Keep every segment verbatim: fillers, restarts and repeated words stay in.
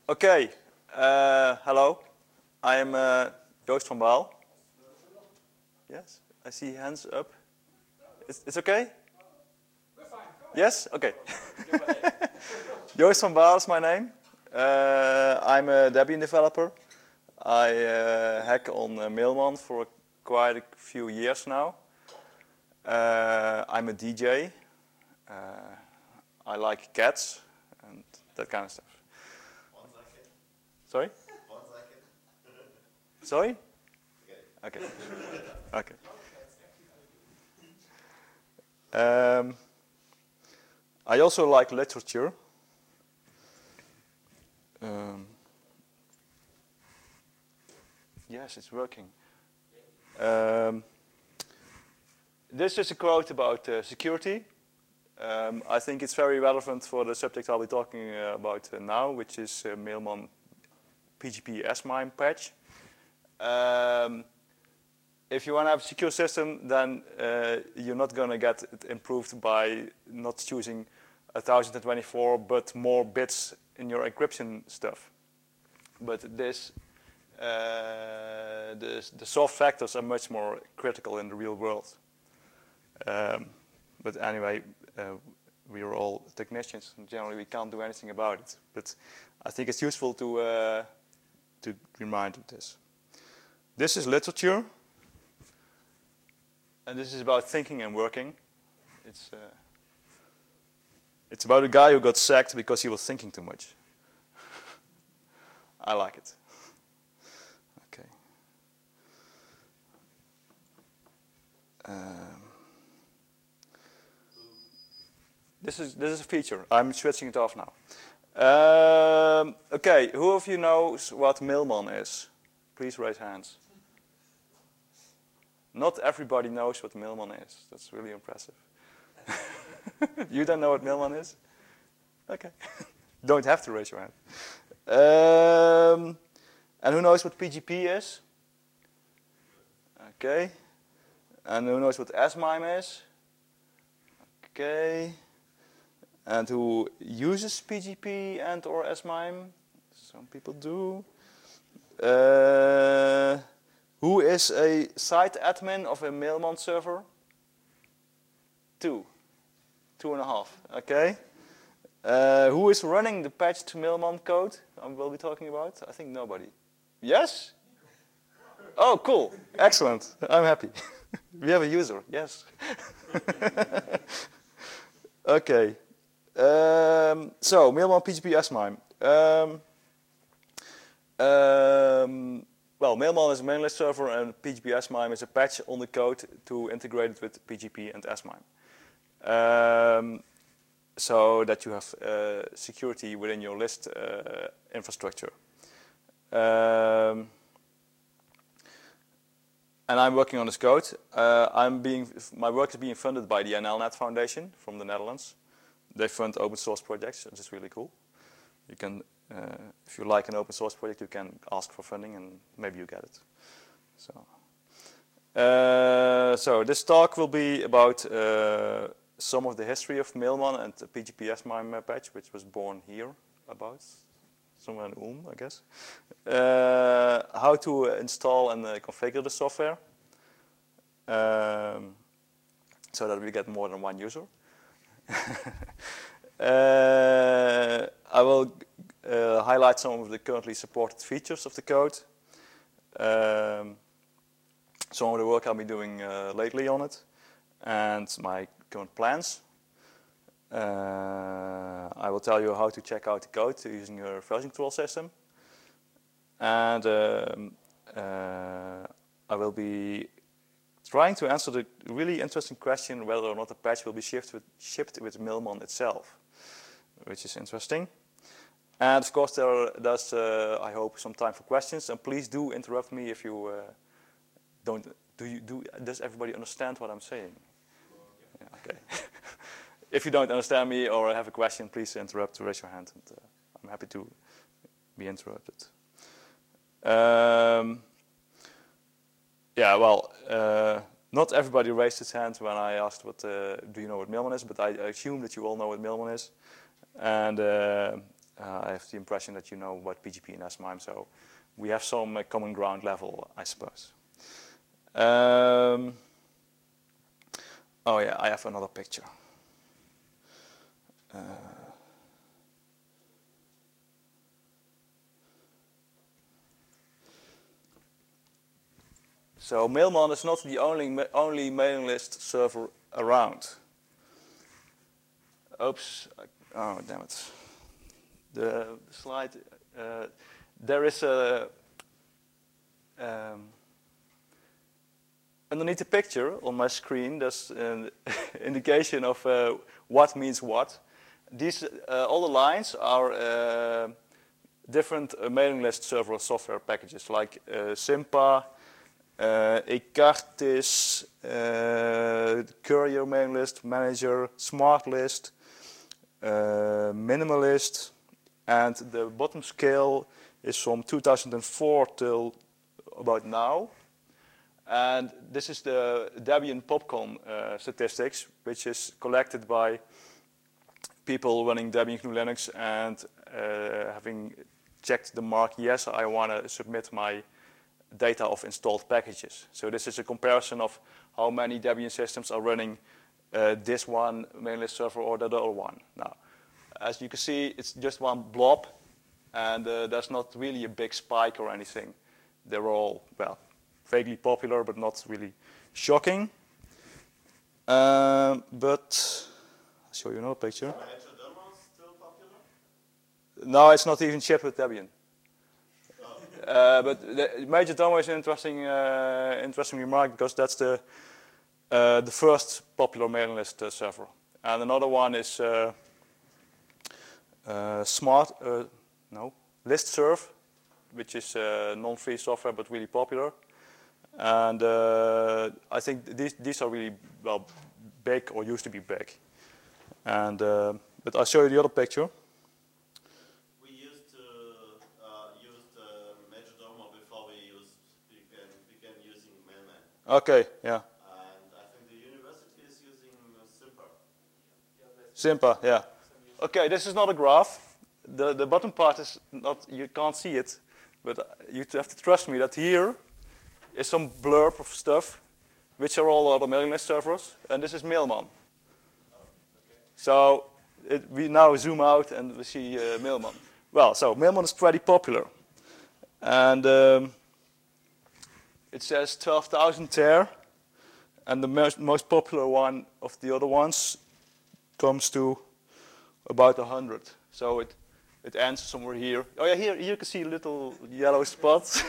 Okay, uh, hello. I am uh, Joost van Baal. Yes, I see hands up. It's, it's okay? Yes? Okay. Joost van Baal is my name. Uh, I'm a Debian developer. I uh, hack on uh, Mailman for quite a few years now. Uh, I'm a D J. Uh, I like cats and that kind of stuff. Sorry? Sorry? Okay. Okay. Um, I also like literature. Um, yes, it's working. Um, this is a quote about uh, security. Um, I think it's very relevant for the subject I'll be talking uh, about uh, now, which is uh, Mailman P G P S MIME patch. Um, if you want to have a secure system, then uh, you're not going to get it improved by not choosing one thousand twenty-four but more bits in your encryption stuff. But this, uh, the, the soft factors are much more critical in the real world. Um, but anyway, uh, we are all technicians, and generally we can't do anything about it. But I think it's useful to uh, to remind of this. This is literature, and this is about thinking and working. It's uh, it's about a guy who got sacked because he was thinking too much. I like it. Okay. Um, this is this is a feature. I'm switching it off now. Um, okay, who of you knows what Mailman is? Please raise hands. Not everybody knows what Mailman is. That's really impressive. You don't know what Mailman is? Okay. Don't have to raise your hand. Um, and who knows what P G P is? Okay. And who knows what S MIME is? Okay. And who uses P G P and or S MIME? Some people do. Uh, who is a site admin of a Mailman server? Two. Two and a half. Okay. Uh, who is running the patch to Mailman code I will be talking about? I think nobody. Yes? Oh, cool. Excellent. I'm happy. We have a user. Yes. Okay. Um, so, Mailman P G P S MIME. Um, um, well, Mailman is a mainline server, and P G P S MIME is a patch on the code to integrate it with P G P and S MIME. Um, so that you have uh, security within your list uh, infrastructure. Um, and I'm working on this code. Uh, I'm being, my work is being funded by the N L Net Foundation from the Netherlands. They fund open source projects, which is really cool. You can, uh, if you like an open source project, you can ask for funding and maybe you get it. So, uh, so this talk will be about uh, some of the history of Mailman and the P G P S MIME patch, which was born here about, somewhere in Ulm, I guess. Uh, how to install and uh, configure the software um, so that we get more than one user. uh, I will uh, highlight some of the currently supported features of the code, um, some of the work I'll be doing uh, lately on it, and my current plans. Uh, I will tell you how to check out the code using your version control system, and um, uh, I will be trying to answer the really interesting question whether or not the patch will be shipped with, shipped with Mailman itself, which is interesting. And of course, there, there's, uh, I hope, some time for questions. And please do interrupt me if you uh, don't. Do you do? Does everybody understand what I'm saying? Yeah, okay. If you don't understand me or have a question, please interrupt. Raise your hand, and uh, I'm happy to be interrupted. Um, Yeah, well, uh, not everybody raised his hand when I asked, "What uh, do you know what Mailman is?" But I assume that you all know what Mailman is, and uh, uh, I have the impression that you know about P G P and S MIME, so we have some uh, common ground level, I suppose. Um, oh yeah, I have another picture. Uh, so Mailmon is not the only ma only mailing list server around. Oops! Oh damn it! The slide. Uh, there is a um, underneath the picture on my screen. There's an indication of uh, what means what. These uh, all the lines are uh, different uh, mailing list server software packages like uh, Sympa, uh, Ecartis, uh, Courier mailing list manager, Smart List, uh, Minimalist, and the bottom scale is from two thousand four till about now. And this is the Debian PopCon uh, statistics, which is collected by people running Debian G N U Linux and uh, having checked the mark, yes, I want to submit my data of installed packages. So this is a comparison of how many Debian systems are running uh, this one mailing list server or the other one. Now, as you can see, it's just one blob, and uh, there's not really a big spike or anything. They're all, well, vaguely popular, but not really shocking. Um, but I'll show you another picture. Majordomo still popular? No, it's not even shipped with Debian. Oh. Uh, but the Majordomo is an interesting, uh, interesting remark because that's the uh, the first popular mailing list uh, server, and another one is uh, uh, Smart, uh, no, Listserv, which is uh, non-free software but really popular. And uh, I think these these are really well big or used to be big. And uh, but I'll show you the other picture. We used to uh, use the Majordomo before we used began began using Mailman. Okay, yeah. And I think the university is using Sympa. Sympa, yeah. Okay, this is not a graph. The the bottom part is not, you can't see it, but you have to trust me that here is some blurb of stuff, which are all other mailing list servers, and this is Mailmon. Oh, okay. So it, we now zoom out and we see uh, Mailmon. Well, so Mailmon is pretty popular, and um, it says twelve thousand there, and the most, most popular one of the other ones comes to about one hundred. So it it ends somewhere here. Oh yeah, here you can see little yellow spots.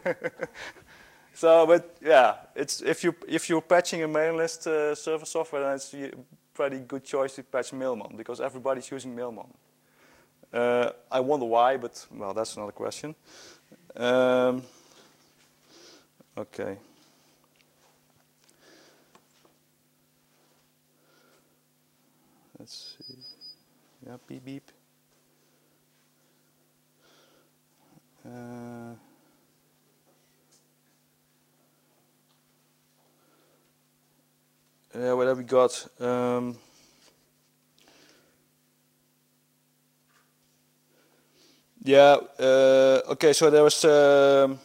So, but yeah, it's if you if you're patching a mailing list uh, server software, then it's a pretty good choice to patch Mailmon because everybody's using Mailmon. Uh, I wonder why, but well, that's another question. Um, okay. Let's see. Yeah, beep beep. Uh, Yeah, what have we got? Um, yeah, uh, okay, so there was um,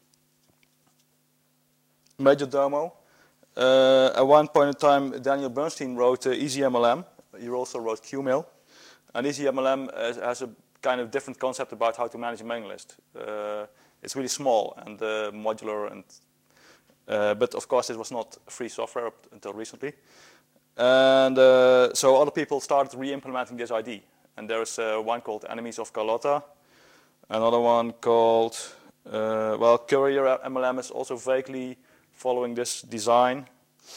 Majordomo. Uh, at one point in time, Daniel Bernstein wrote uh, EasyMLM. He also wrote Qmail. And EasyMLM has, has a kind of different concept about how to manage a mailing list. Uh, it's really small and uh, modular and Uh, but of course, it was not free software up until recently. And uh, so other people started re-implementing this I D. And there's uh, one called Enemies of Carlotta, another one called, uh, well, Courier M L M is also vaguely following this design.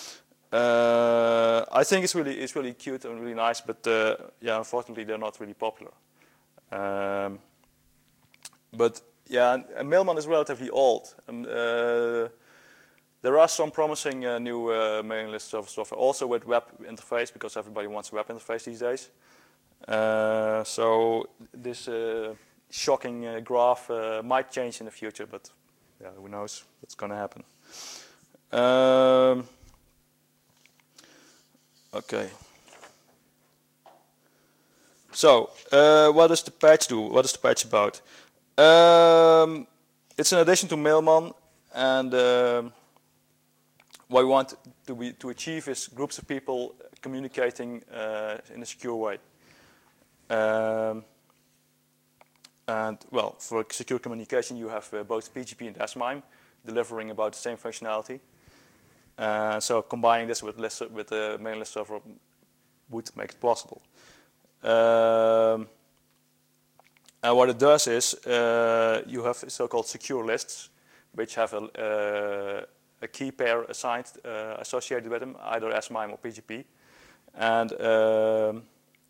Uh, I think it's really, it's really cute and really nice, but uh, yeah, unfortunately, they're not really popular. Um, but yeah, Mailmon is relatively old. And, uh, There are some promising uh, new uh, mailing list server software, also with web interface, because everybody wants a web interface these days. Uh, so this uh, shocking uh, graph uh, might change in the future, but yeah, who knows what's going to happen. Um, okay. so, uh, what does the patch do? What is the patch about? Um, it's an addition to Mailman, and um, what we want to, be, to achieve is groups of people communicating uh, in a secure way. Um, and well, for secure communication, you have uh, both P G P and S MIME delivering about the same functionality. Uh, so combining this with list, with the mailing list server would make it possible. Um, and what it does is uh, you have so-called secure lists, which have a, uh, a key pair assigned uh, associated with them, either S MIME or P G P. And um,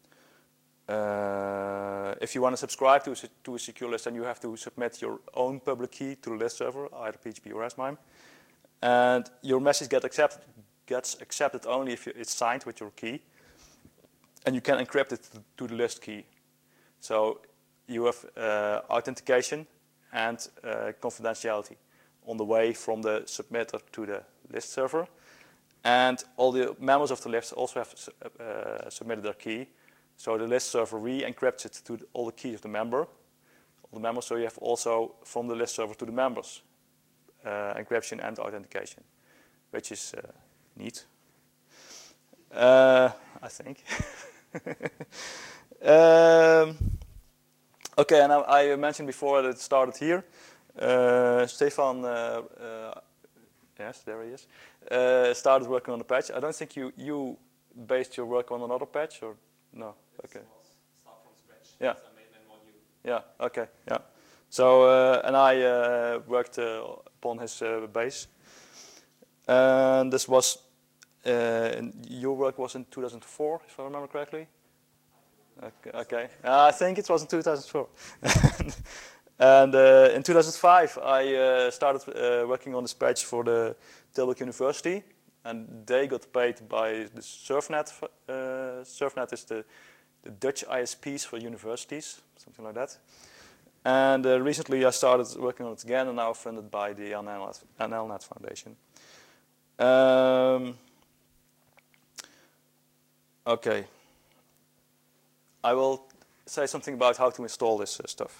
uh, if you want to subscribe to a, to a secure list, then you have to submit your own public key to the list server, either P G P or S MIME. And your message get accepted, gets accepted only if it's signed with your key. And you can encrypt it to the list key. So you have uh, authentication and uh, confidentiality on the way from the submitter to the list server. And all the members of the list also have uh, submitted their key. So the list server re-encrypts it to the, all the keys of the member. All the members, so you have also from the list server to the members uh, encryption and authentication, which is uh, neat, uh, I think. um, okay, and I, I mentioned before that it started here. Uh, Stefan, uh, uh, yes, there he is, uh, started working on the patch. I don't think you, you based your work on another patch, or no? Okay. Start from scratch. Yeah. It's a mainland module. Yeah, okay, yeah. So, uh, and I uh, worked uh, upon his uh, base. And this was, uh, in, your work was in two thousand four, if I remember correctly? Okay, okay. Uh, I think it was in two thousand four. And uh, in two thousand five, I uh, started uh, working on this patch for the Tilburg University, and they got paid by the SURFnet. Uh, SURFnet is the, the Dutch I S Ps for universities, something like that. And uh, recently I started working on it again, and now funded by the N L net Foundation. Um, okay. I will say something about how to install this uh, stuff.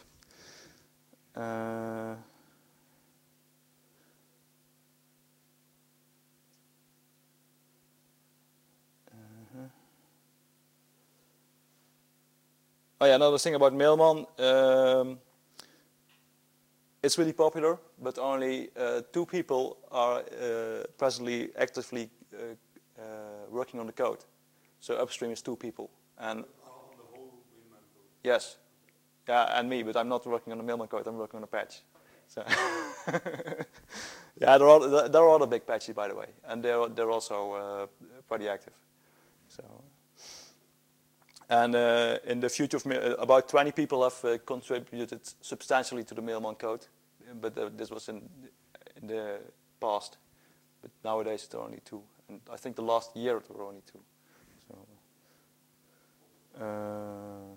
Uh, uh-huh. Oh yeah, another thing about Mailman. Um, it's really popular, but only uh, two people are uh, presently actively uh, uh, working on the code. So upstream is two people. And The whole Mailman code. yes. Yeah, and me, but I'm not working on the Mailman code, I'm working on a patch. So yeah, there are, there are other big patches, by the way, and they're, they're also uh, pretty active. So, and uh, in the future, of uh, about twenty people have uh, contributed substantially to the Mailman code, but uh, this was in, in the past. But nowadays there are only two, and I think the last year there were only two. So. Uh,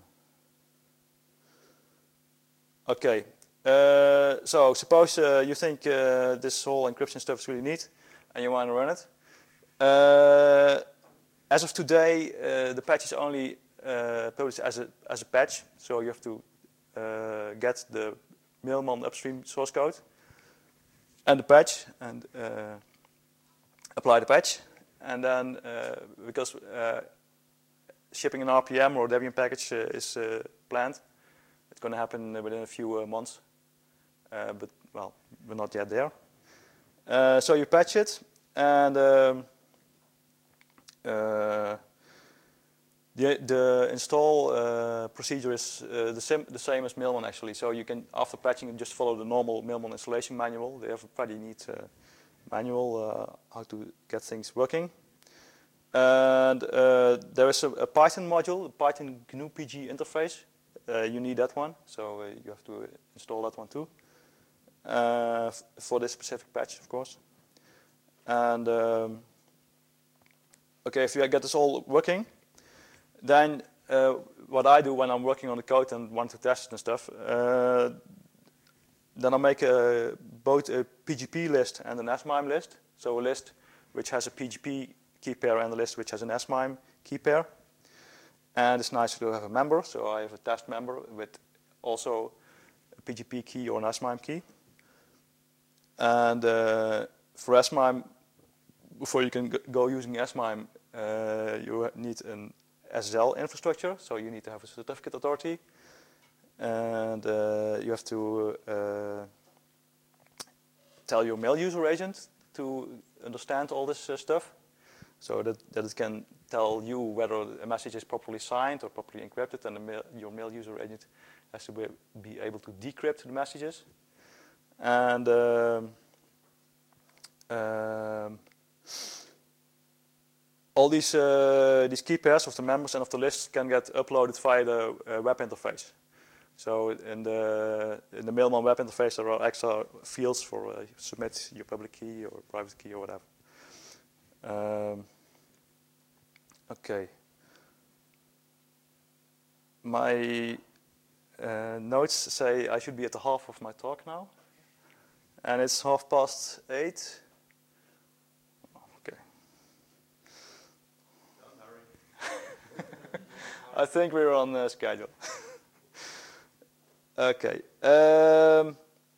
Okay, uh, so suppose uh, you think uh, this whole encryption stuff is really neat and you want to run it. Uh, as of today, uh, the patch is only uh, published as a, as a patch, so you have to uh, get the Mailman upstream source code and the patch and uh, apply the patch. And then, uh, because uh, shipping an R P M or Debian package uh, is uh, planned, it's going to happen within a few uh, months, uh, but well, we're not yet there. Uh, so you patch it, and um, uh, the, the install uh, procedure is uh, the, sim the same as Mailman actually. So you can, after patching, you just follow the normal Mailman installation manual. They have a pretty neat uh, manual uh, how to get things working. And uh, there is a, a Python module, a Python G N U P G interface. Uh, you need that one, so uh, you have to install that one too, uh, for this specific patch, of course. And um, okay, if you get this all working, then uh, what I do when I'm working on the code and want to test it and stuff, uh, then I make a, both a P G P list and an S MIME list. So a list which has a P G P key pair and a list which has an S MIME key pair. And it's nice to have a member, so I have a test member with also a P G P key or an S MIME key. And uh, for S MIME, before you can go using S MIME, uh, you need an S S L infrastructure, so you need to have a certificate authority. And uh, you have to uh, tell your mail user agent to understand all this uh, stuff, so that, that it can tell you whether a message is properly signed or properly encrypted, and the mail, your mail user agent has to be, be able to decrypt the messages. And um, um, all these, uh, these key pairs of the members and of the list can get uploaded via the uh, web interface. So in the, in the Mailman web interface, there are extra fields for uh, submit your public key or private key or whatever. Um, okay. My uh, notes say I should be at the half of my talk now. And it's half past eight. Okay. Don't hurry. I think we're on uh, schedule. Okay. Um,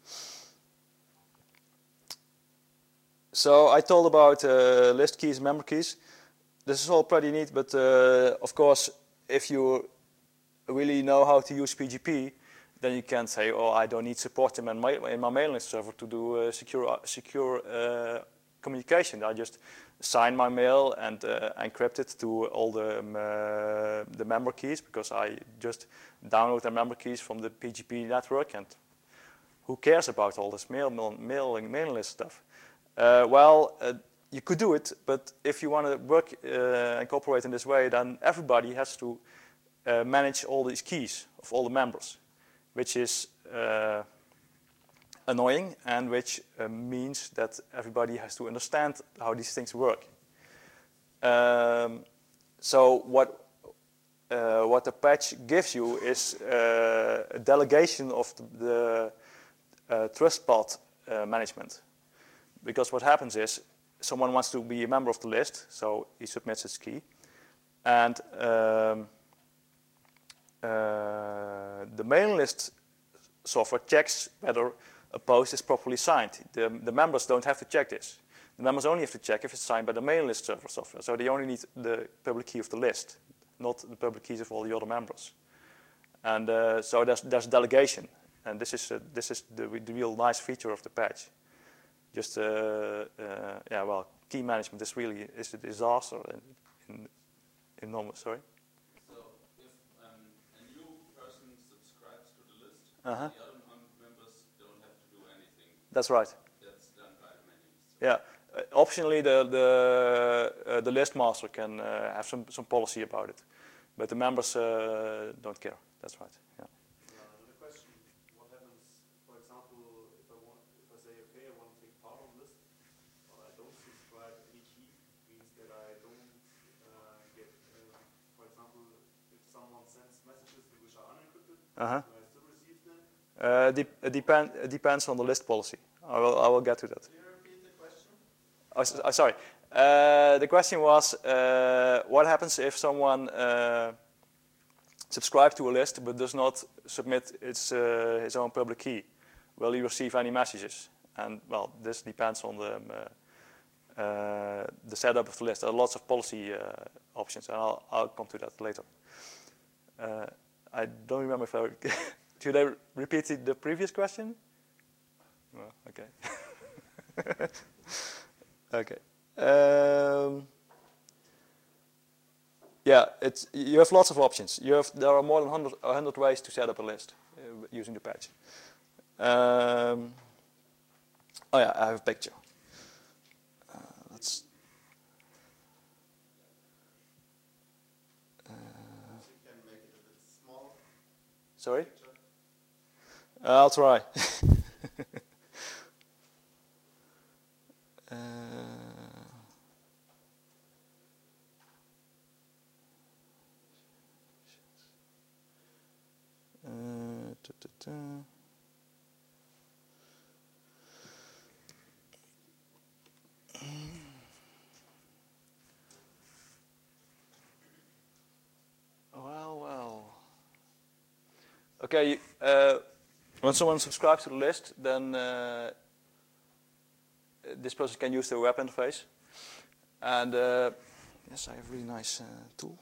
so I told about uh, list keys, member keys. This is all pretty neat, but uh, of course, if you really know how to use P G P, then you can say, "Oh, I don't need support in my in my mailing list server to do uh, secure secure uh, communication. I just sign my mail and uh, encrypt it to all the um, uh, the member keys, because I just download the member keys from the P G P network, and who cares about all this mail, mail mailing mailing list stuff?" Uh, well, uh, you could do it, but if you want to work uh, and cooperate in this way, then everybody has to uh, manage all these keys of all the members, which is uh, annoying, and which uh, means that everybody has to understand how these things work. Um, so what uh, what the patch gives you is uh, a delegation of the, the uh, trust path uh, management. Because what happens is, someone wants to be a member of the list, so he submits his key, and um, uh, the mailing list software checks whether a post is properly signed. The, the members don't have to check this. The members only have to check if it's signed by the mailing list server software. So they only need the public key of the list, not the public keys of all the other members. And uh, so there's, there's delegation, and this is uh, this is the, the real nice feature of the patch. Just uh, uh, yeah, well, key management is really is a disaster in, in, in normal. Sorry. So if um, a new person subscribes to the list, Uh-huh. the other members don't have to do anything. That's right. That's done by the mailing list. Yeah. Uh, optionally, the the uh, the list master can uh, have some some policy about it, but the members uh, don't care. That's right. Yeah. Another question: what happens, for example, if I want, if I say, okay, I want to take part on this, but I don't subscribe any key, means that I don't uh, get, uh, for example, if someone sends messages which are unencrypted, Uh-huh. do I still receive them? Uh, de it depend it depends on the list policy. I will I will get to that. Can you repeat the question? Oh, s- oh, sorry. Uh, the question was, uh, what happens if someone uh, subscribes to a list but does not submit its, uh, his own public key? Will he receive any messages? And well, this depends on the, um, uh, uh, the setup of the list. There are lots of policy uh, options, and I'll, I'll come to that later. Uh, I don't remember if I... Should I repeat the- the previous question? No, okay. Okay. Um, yeah, it's, you have lots of options. You have, there are more than one hundred, one hundred ways to set up a list uh, using the patch. Um, oh yeah, I have a picture. Uh, let's. Uh, You can make it a bit small. sorry? Picture. Uh, I'll try. uh, Uh, ta, ta, ta. Well, okay, uh, when someone subscribes to the list, then uh, this person can use the web interface. And uh, yes, I have a really nice uh, tool.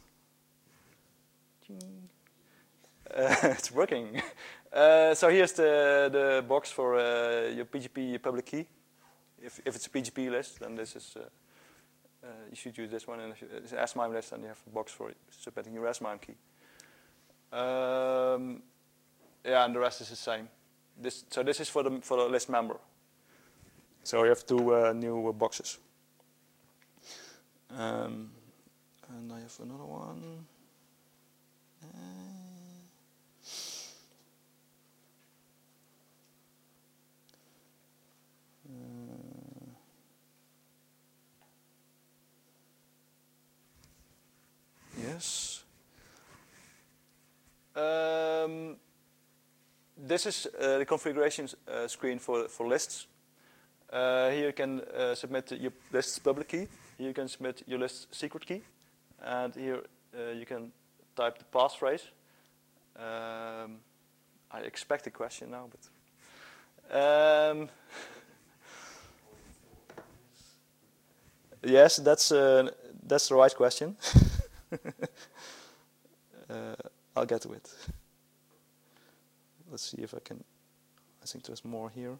Uh, it's working. Uh, so here's the, the box for uh, your P G P public key. If, if it's a P G P list, then this is, uh, uh, you should use this one. And if it's an S MIME list, then you have a box for submitting your S MIME key. Um, yeah, and the rest is the same. This, so this is for the, for the list member. So you have two uh, new uh, boxes. Um, and I have another one. Uh, uh, yes. Um, this is uh, the configuration uh, screen for for lists. Uh, here you can uh, submit your list's public key. Here you can submit your list's secret key, and here uh, you can type the passphrase. Um, I expect a question now, but um, yes, that's uh, that's the right question. uh, I'll get to it. Let's see if I can. I think there's more here.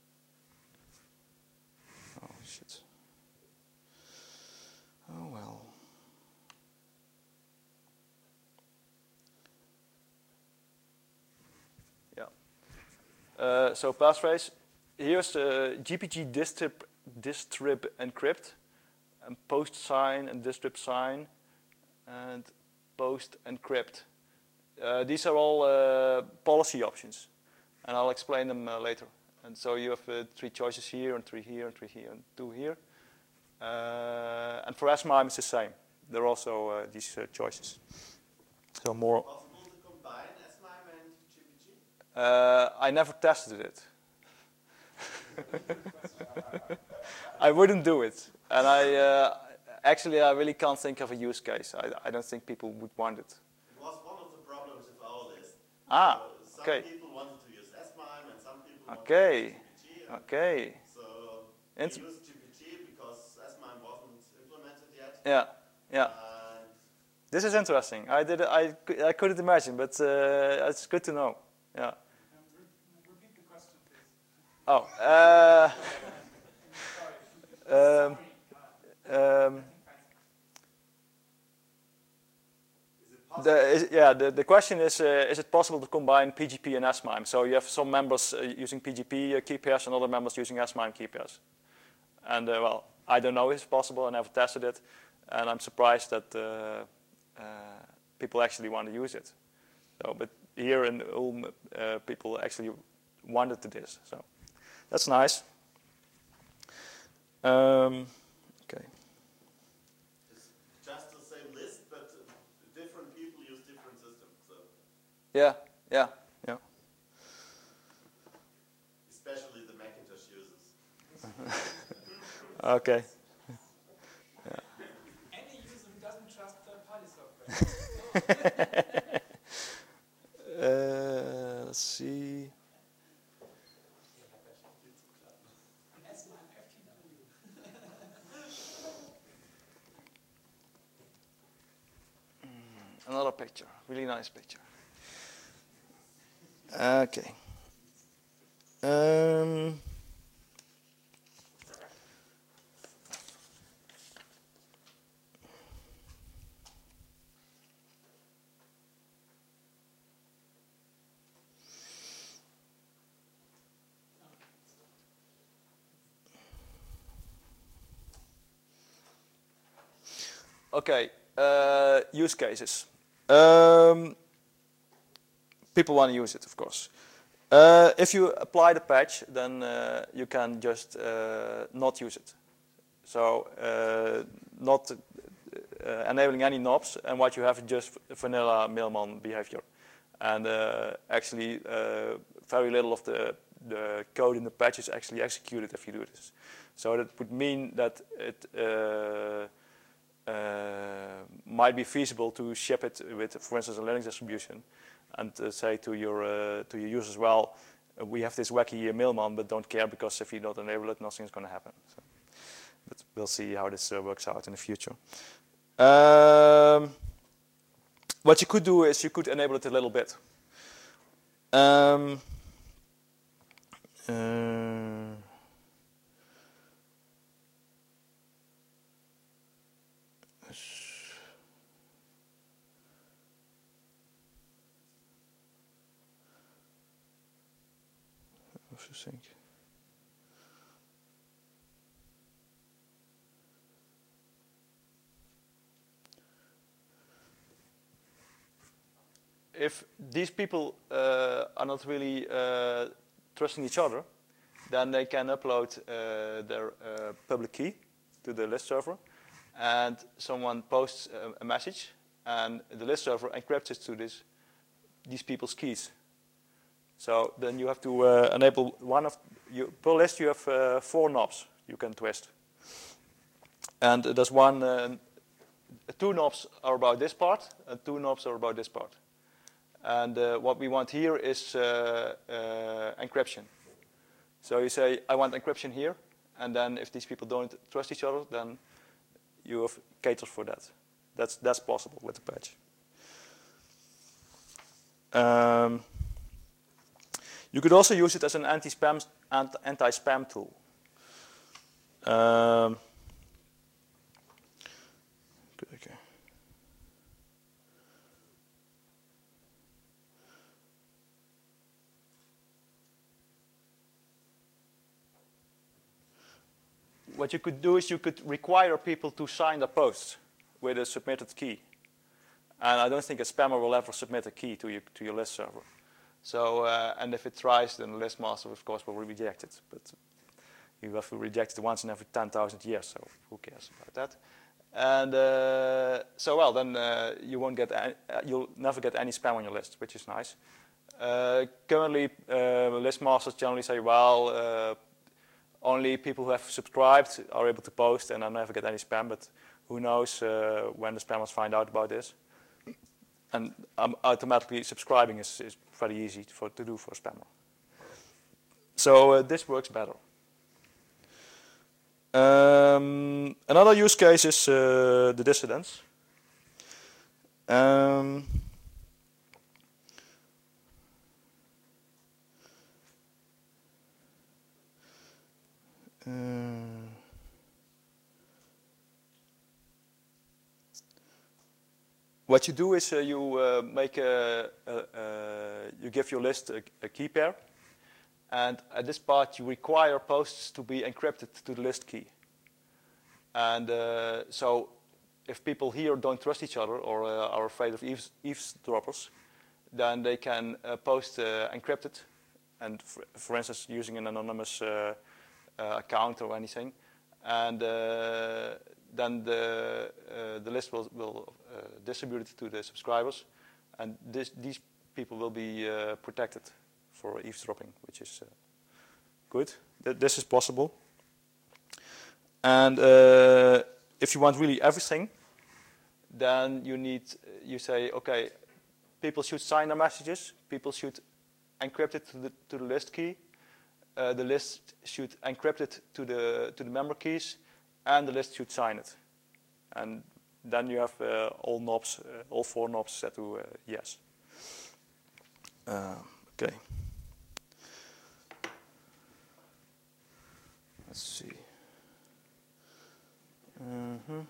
Oh shit. Oh well. Yeah. Uh, so passphrase. Here's uh, G P G distrib, distrib encrypt, and post sign and distrib sign, and post encrypt. Uh, these are all uh, policy options, and I'll explain them uh, later. And so you have uh, three choices here, and three here, and three here, and two here. Uh, and for S MIME, it's the same. There are also uh, these uh, choices. So more. Possible to combine S MIME and G P G? Uh, I never tested it. I wouldn't do it, and I uh, actually I really can't think of a use case. I, I don't think people would want it. It was one of the problems with our list. Ah, so some okay. people wanted to use S MIME and some people Okay. wanted to use G P G. Okay. So we Int used G P G because S MIME wasn't implemented yet. Yeah. Yeah. And This is interesting. I did. I I couldn't imagine, but uh, it's good to know. Yeah. Repeat the question, please. Oh. Uh, um, um, the, is, yeah. The, the question is: uh, Is it possible to combine P G P and S MIME? So you have some members uh, using P G P uh, key pairs and other members using S MIME key pairs. And uh, well, I don't know if it's possible. I never tested it, and I'm surprised that uh, uh, people actually want to use it. So, but here in Ulm, uh, people actually wanted to this. So that's nice. Um, okay. it's just the same list, but uh, different people use different systems. So Yeah. Yeah. Yeah. especially the Macintosh users. Okay. Any user who doesn't trust third-party software. uh, let's see. S MIME F T W. Another picture. Really nice picture. Okay. Um. Okay, uh, use cases. Um, people want to use it, of course. Uh, if you apply the patch, then uh, you can just uh, not use it. So uh, not uh, enabling any knobs, and what you have is just vanilla Mailman behavior. And uh, actually, uh, very little of the, the code in the patch is actually executed if you do this. So that would mean that it uh, uh, might be feasible to ship it with, for instance, a Linux distribution. and uh, say to your uh, to your users, well, uh, we have this wacky uh, mailman, but don't care because if you don't enable it, nothing's going to happen. So, but we'll see how this uh, works out in the future. Um, what you could do is you could enable it a little bit. Um, uh, What do you think? If these people uh, are not really uh, trusting each other, then they can upload uh, their uh, public key to the list server, and someone posts a, a message, and the list server encrypts it to this, these people's keys. So then you have to uh, enable one of, you, per list you have uh, four knobs you can twist. And there's one, uh, two knobs are about this part, and two knobs are about this part. And uh, what we want here is uh, uh, encryption. So you say, I want encryption here, and then if these people don't trust each other, then you have catered for that. That's, that's possible with the patch. Um, you could also use it as an anti-spam anti-spam tool. Um, okay. What you could do is you could require people to sign their posts with a submitted key. And I don't think a spammer will ever submit a key to your, to your list server. So, uh, and if it tries, then the list master, of course, will reject it. But you have to reject it once in every ten thousand years, so who cares about that? And uh, so, well, then uh, you won't get, any, uh, you'll never get any spam on your list, which is nice. Uh, currently, uh, list masters generally say, well, uh, only people who have subscribed are able to post, and I never get any spam. But who knows uh, when the spammers find out about this? And um, automatically subscribing is, is pretty easy for, to do for a spammer. So uh, this works better. Um, another use case is uh, the dissidents. Um, uh, What you do is uh, you uh, make a, a, a, you give your list a, a key pair, and at this part you require posts to be encrypted to the list key. And uh, so, if people here don't trust each other or uh, are afraid of eaves, eavesdroppers, then they can uh, post uh, encrypted, and for, for instance using an anonymous uh, uh, account or anything, and uh, then the uh, the list will will uh, distribute it to the subscribers, and this, these people will be uh, protected for eavesdropping, which is uh, good. Th this is possible. And uh, if you want really everything, then you need you say, okay, people should sign their messages, people should encrypt it to the to the list key, uh, the list should encrypt it to the to the member keys, and the list should sign it. And then you have uh, all knobs, uh, all four knobs set to uh, yes. Uh, okay. Let's see. Mm-hmm.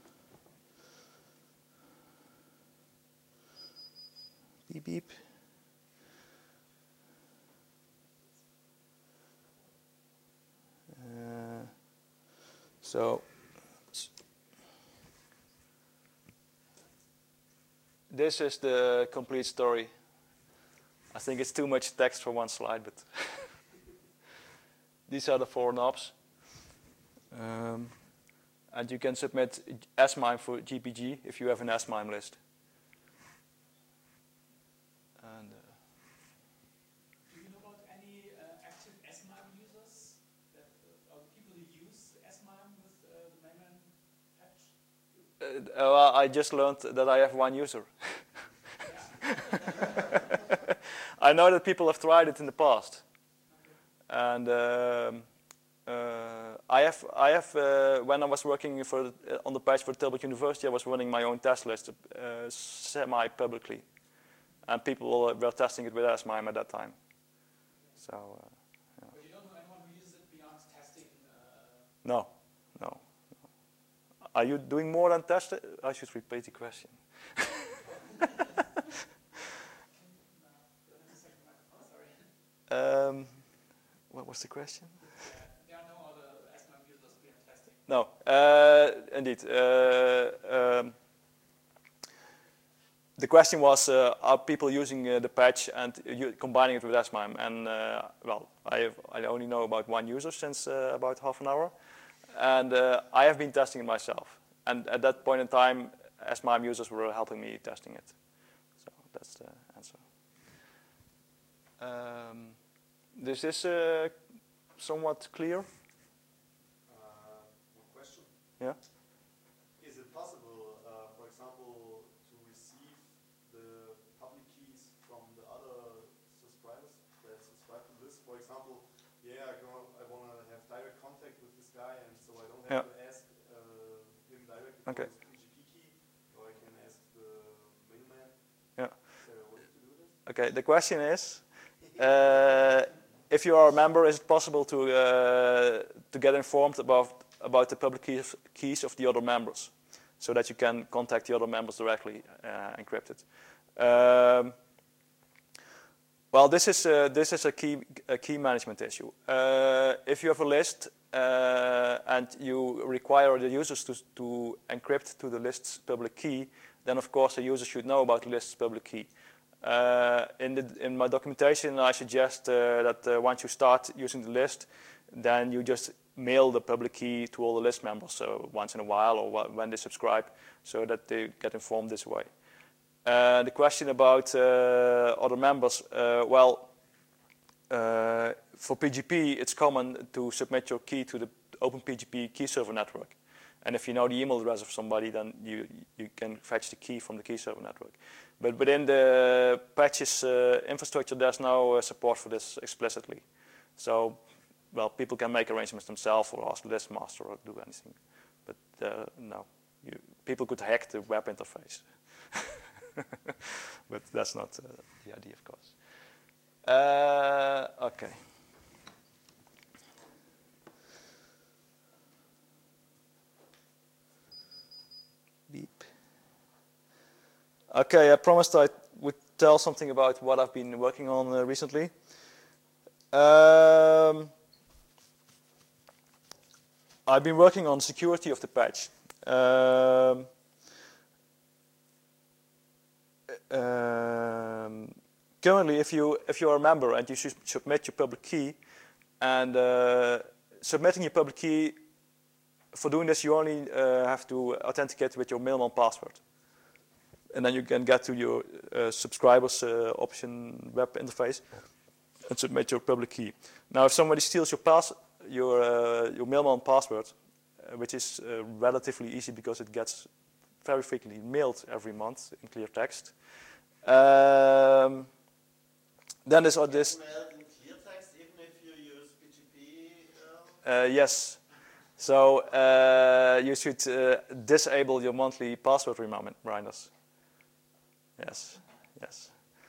Beep beep. Uh, so. This is the complete story. I think it's too much text for one slide, but these are the four knobs. Um, and you can submit S MIME for G P G if you have an S MIME list. And, uh, Do you know about any uh, active S MIME users, that, uh, or people who use S MIME with uh, the mainline patch? Uh, well, I just learned that I have one user. I know that people have tried it in the past, and um, uh, I have I have uh, when I was working for the, on the patch for Tilburg University, I was running my own test list uh, semi-publicly, and people were testing it with S M I M at that time. So. Uh, But you don't know anyone who uses it beyond testing? Uh, no, no. Are you doing more than test it? I should repeat the question. um, what was the question? There are no other S M I M users beyond testing? No, uh, indeed. Uh, um, the question was, uh, are people using uh, the patch and uh, combining it with S M I M? And uh, well, I, have, I only know about one user since uh, about half an hour. And uh, I have been testing it myself. And at that point in time, S M I M users were helping me testing it. So that's the answer. Um, is this uh, somewhat clear? Uh, one question. Yeah. Is it possible, uh, for example, to receive the public keys from the other subscribers that subscribe to this? For example, yeah, I, go, I want to have direct contact with this guy, and so I don't have Yeah. to ask uh, him directly Okay. for his P G P key, or I can ask the middleman. Yeah. Is there a way to do this? Okay, the question is, uh, if you are a member, is it possible to uh, to get informed about about the public keys, keys of the other members, so that you can contact the other members directly, uh, encrypted? Um, well, this is uh, this is a key a key management issue. Uh, if you have a list uh, and you require the users to to encrypt to the list's public key, then of course the user should know about the list's public key. Uh, in, the, in my documentation, I suggest uh, that uh, once you start using the list, then you just mail the public key to all the list members so once in a while or wh when they subscribe, so that they get informed this way. Uh, the question about uh, other members, uh, well, uh, for P G P, it's common to submit your key to the OpenPGP key server network. And if you know the email address of somebody, then you, you can fetch the key from the key server network. But within the patches uh, infrastructure, there's no uh, support for this explicitly. So, well, people can make arrangements themselves or ask the list master or do anything. But uh, no, you, people could hack the web interface. But that's not uh, the idea, of course. Uh, okay. Beep. Okay, I promised I would tell something about what I've been working on uh, recently. Um, I've been working on security of the patch. Um, um, currently, if you if you are a member and you submit your public key, and uh, submitting your public key, for doing this, you only uh, have to authenticate with your mailman password. And then you can get to your uh, subscribers uh, option web interface and submit your public key. Now, if somebody steals your pass, your uh, your mailman password, uh, which is uh, relatively easy because it gets very frequently mailed every month in clear text, um, then this or this. Mailed in clear text, even if you use P G P. Uh, yes. So uh, you should uh, disable your monthly password reminders. Yes, yes.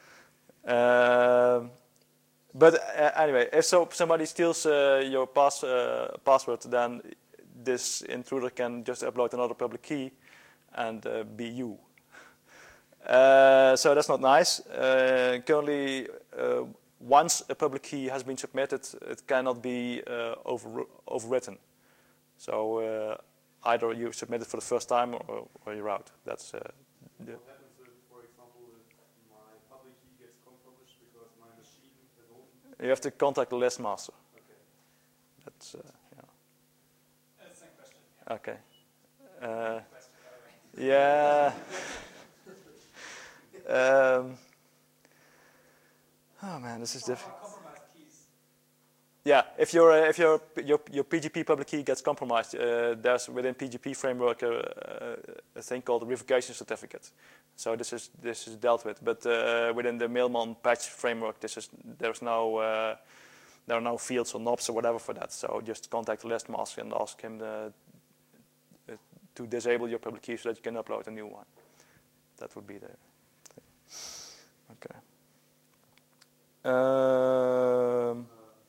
Um, but uh, anyway, if so, somebody steals uh, your pass, uh, password, then this intruder can just upload another public key and uh, be you. Uh, so that's not nice. Uh, currently, uh, once a public key has been submitted, it cannot be uh, over, overwritten. So uh, either you submit it for the first time or, or you're out. That's uh, the What happens if, for example, if my public key gets unpublished because my machine at home? You have to contact the list master. Okay. That's uh, yeah. That's the same question. Yeah. Okay. Uh, Question, by the way. yeah. um, oh man, this is Or difficult. compromised keys. Yeah, if your uh, if your your your P G P public key gets compromised, uh, there's within P G P framework a, a, a thing called a revocation certificate. So this is this is dealt with. But uh, within the Mailman patch framework, this is there's no uh, there are no fields or knobs or whatever for that. So just contact the list master and ask him the, uh, to disable your public key so that you can upload a new one. That would be the thing. Okay. Um,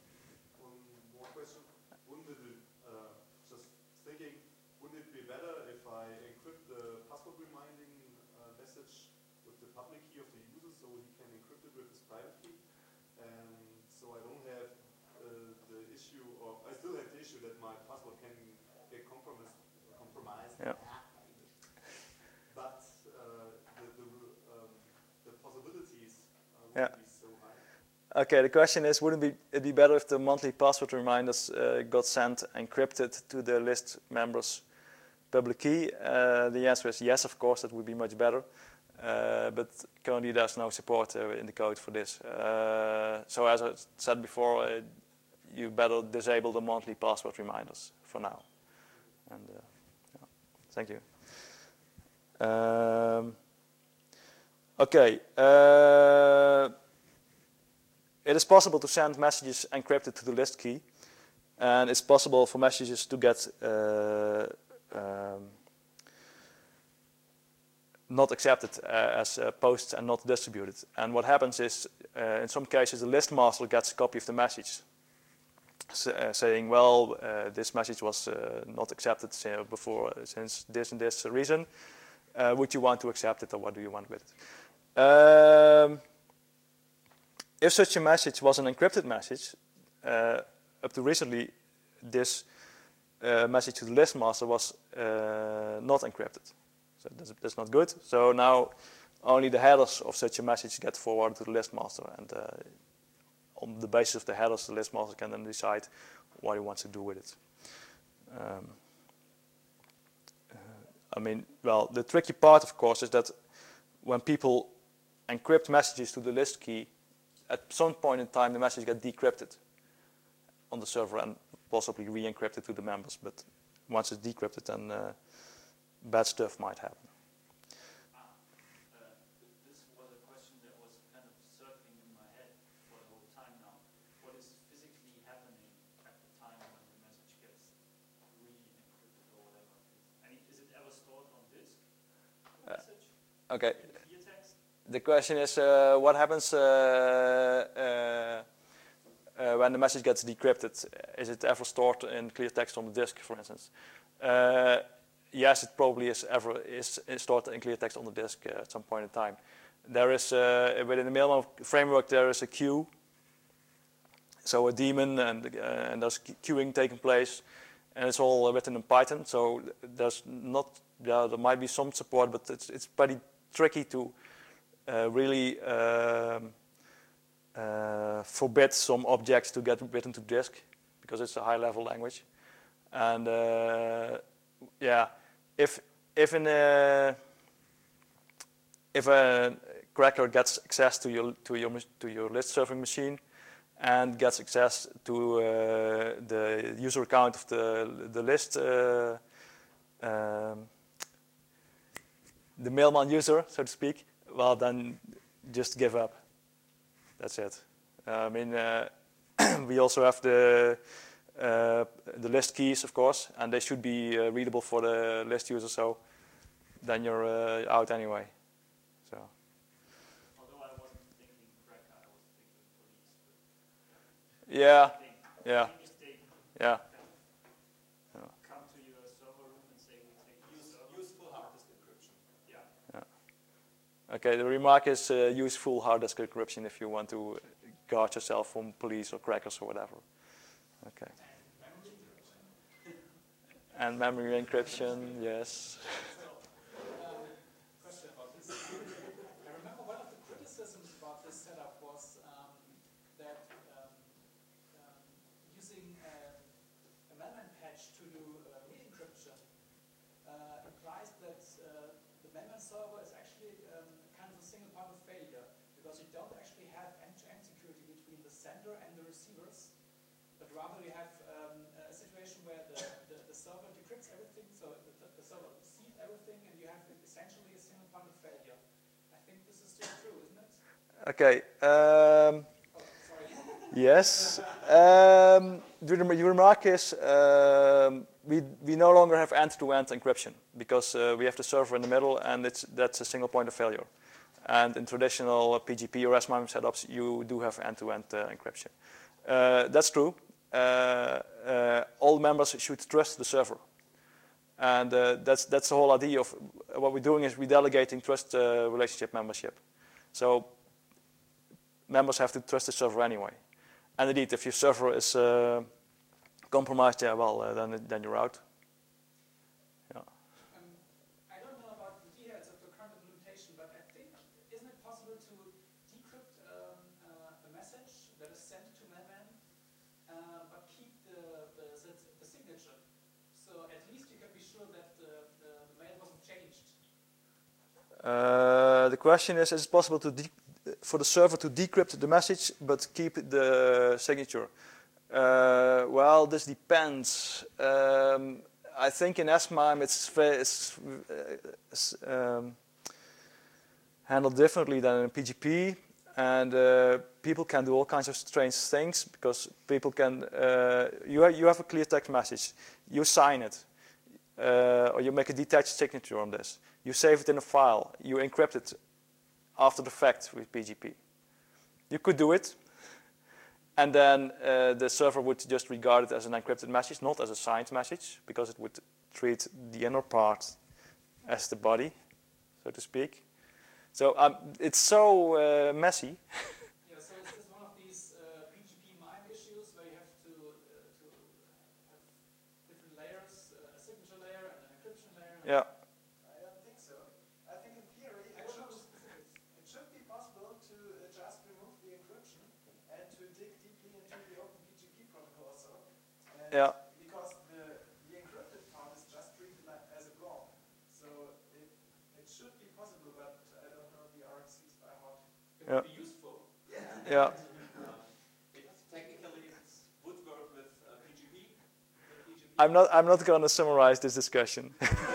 Yeah. But uh, the, the, um, the possibilities uh, wouldn't Yeah. be so high. Okay, the question is, wouldn't it be, it be better if the monthly password reminders uh, got sent encrypted to the list members' public key? Uh, the answer is yes, of course, that would be much better. Uh, but currently there's no support uh, in the code for this. Uh, so as I said before, uh, you better disable the monthly password reminders for now. And uh, yeah. Thank you. Um, okay. Uh, it is possible to send messages encrypted to the list key, and it's possible for messages to get uh, um, not accepted uh, as uh, posts and not distributed. And what happens is, uh, in some cases, the list master gets a copy of the message, S uh, saying, well, uh, this message was uh, not accepted before uh, since this and this reason. Uh, would you want to accept it, or what do you want with it? Um, if such a message was an encrypted message, uh, up to recently, this uh, message to the list master was uh, not encrypted. So that's, that's not good. So now only the headers of such a message get forwarded to the list master, and uh, on the basis of the headers, the list master can then decide what he wants to do with it. Um, uh, I mean, well, the tricky part, of course, is that when people encrypt messages to the list key, at some point in time, the message gets decrypted on the server and possibly re-encrypted to the members. But once it's decrypted, then uh, bad stuff might happen. Ah, uh, this was a question that was kind of circling in my head for the whole time now. What is physically happening at the time when the message gets re-encrypted or whatever? I mean, is it ever stored on disk, the Uh, message? Okay. In clear text? The question is, uh, what happens uh, uh, uh, when the message gets decrypted? Is it ever stored in clear text on the disk, for instance? Uh, yes, it probably is ever is, is stored in clear text on the disk uh, at some point in time. There is uh, within the Mailman framework there is a queue, so a daemon, and uh, and there's queuing taking place, and it's all written in Python. So there's not yeah there might be some support, but it's it's pretty tricky to uh, really um, uh, forbid some objects to get written to disk because it's a high-level language, and uh, yeah, if if in a if a cracker gets access to your to your to your list serving machine and gets access to uh, the user account of the the list uh, um, the Mailman user, so to speak, well then just give up. That's it. Uh, I mean, uh, we also have the uh, the list keys, of course, and they should be uh, readable for the list user. So then you're uh, out anyway. So. Although I wasn't thinking cracker, I was thinking police. Yeah. But Yeah. if they Yeah. come to your server room and say, we take your server. Useful hard disk encryption. Yeah. Okay. The remark is uh, use full hard disk encryption if you want to guard yourself from police or crackers or whatever. Okay. And memory encryption, yes. Um, question about this. I remember one of the criticisms about this setup was um, that um, um, using uh, a Mailman patch to do uh, re-encryption uh, implies that uh, the Mailman server is actually um, kind of a single point of failure because you don't actually have end-to-end security between the sender and the receivers, but example, you have um, a situation where the, the, the server decrypts everything, so the, the server sees everything, and you have essentially a single point of failure. I think this is still true, isn't it? Okay. Um, Oh, sorry. yes. Um, the, rem- the remark is um, we we no longer have end-to-end encryption because uh, we have the server in the middle, and it's that's a single point of failure. And in traditional P G P or S M I M E setups, you do have end-to-end uh, encryption. Uh, that's true. Uh, uh, all members should trust the server, and uh, that's that's the whole idea of what we're doing is we're delegating trust uh, relationship membership. So members have to trust the server anyway. And indeed, if your server is uh, compromised, yeah, well, uh, then then you're out. Yeah. Um, I don't know about the details of the current implementation, but I think, isn't it possible to decrypt um, uh, a message that is sent to mailman, uh, but keep the, the, the, the signature? So at least you can be sure that the, the, the mail wasn't changed. Uh, the question is, is it possible to de for the server to decrypt the message but keep the signature? Uh, well, this depends. Um, I think in S M I M E it's, it's, it's um, handled differently than in P G P, and uh, people can do all kinds of strange things because people can. Uh, you have, you have a clear text message, you sign it, uh, or you make a detached signature on this. You save it in a file. You encrypt it after the fact with P G P. You could do it, and then uh, the server would just regard it as an encrypted message, not as a signed message, because it would treat the inner part as the body, so to speak. So um, it's so uh, messy. Yeah, so is this one of these uh, P G P MIME issues where you have to, uh, to have different layers, uh, a signature layer and an encryption layer? Yeah. I don't think so. I think in theory I it don't know should, the specifics. it should be possible to uh, just remove the encryption and to dig deeply into the Open P G P protocol also. And Yeah. because the, the encrypted part is just treated like as a block. So it, it should be possible, but I don't know the R X Cs by heart. It Yeah. would be useful. Yeah. It technically it would work with uh, P G P. With P G P. I'm not. I'm not going to summarize this discussion.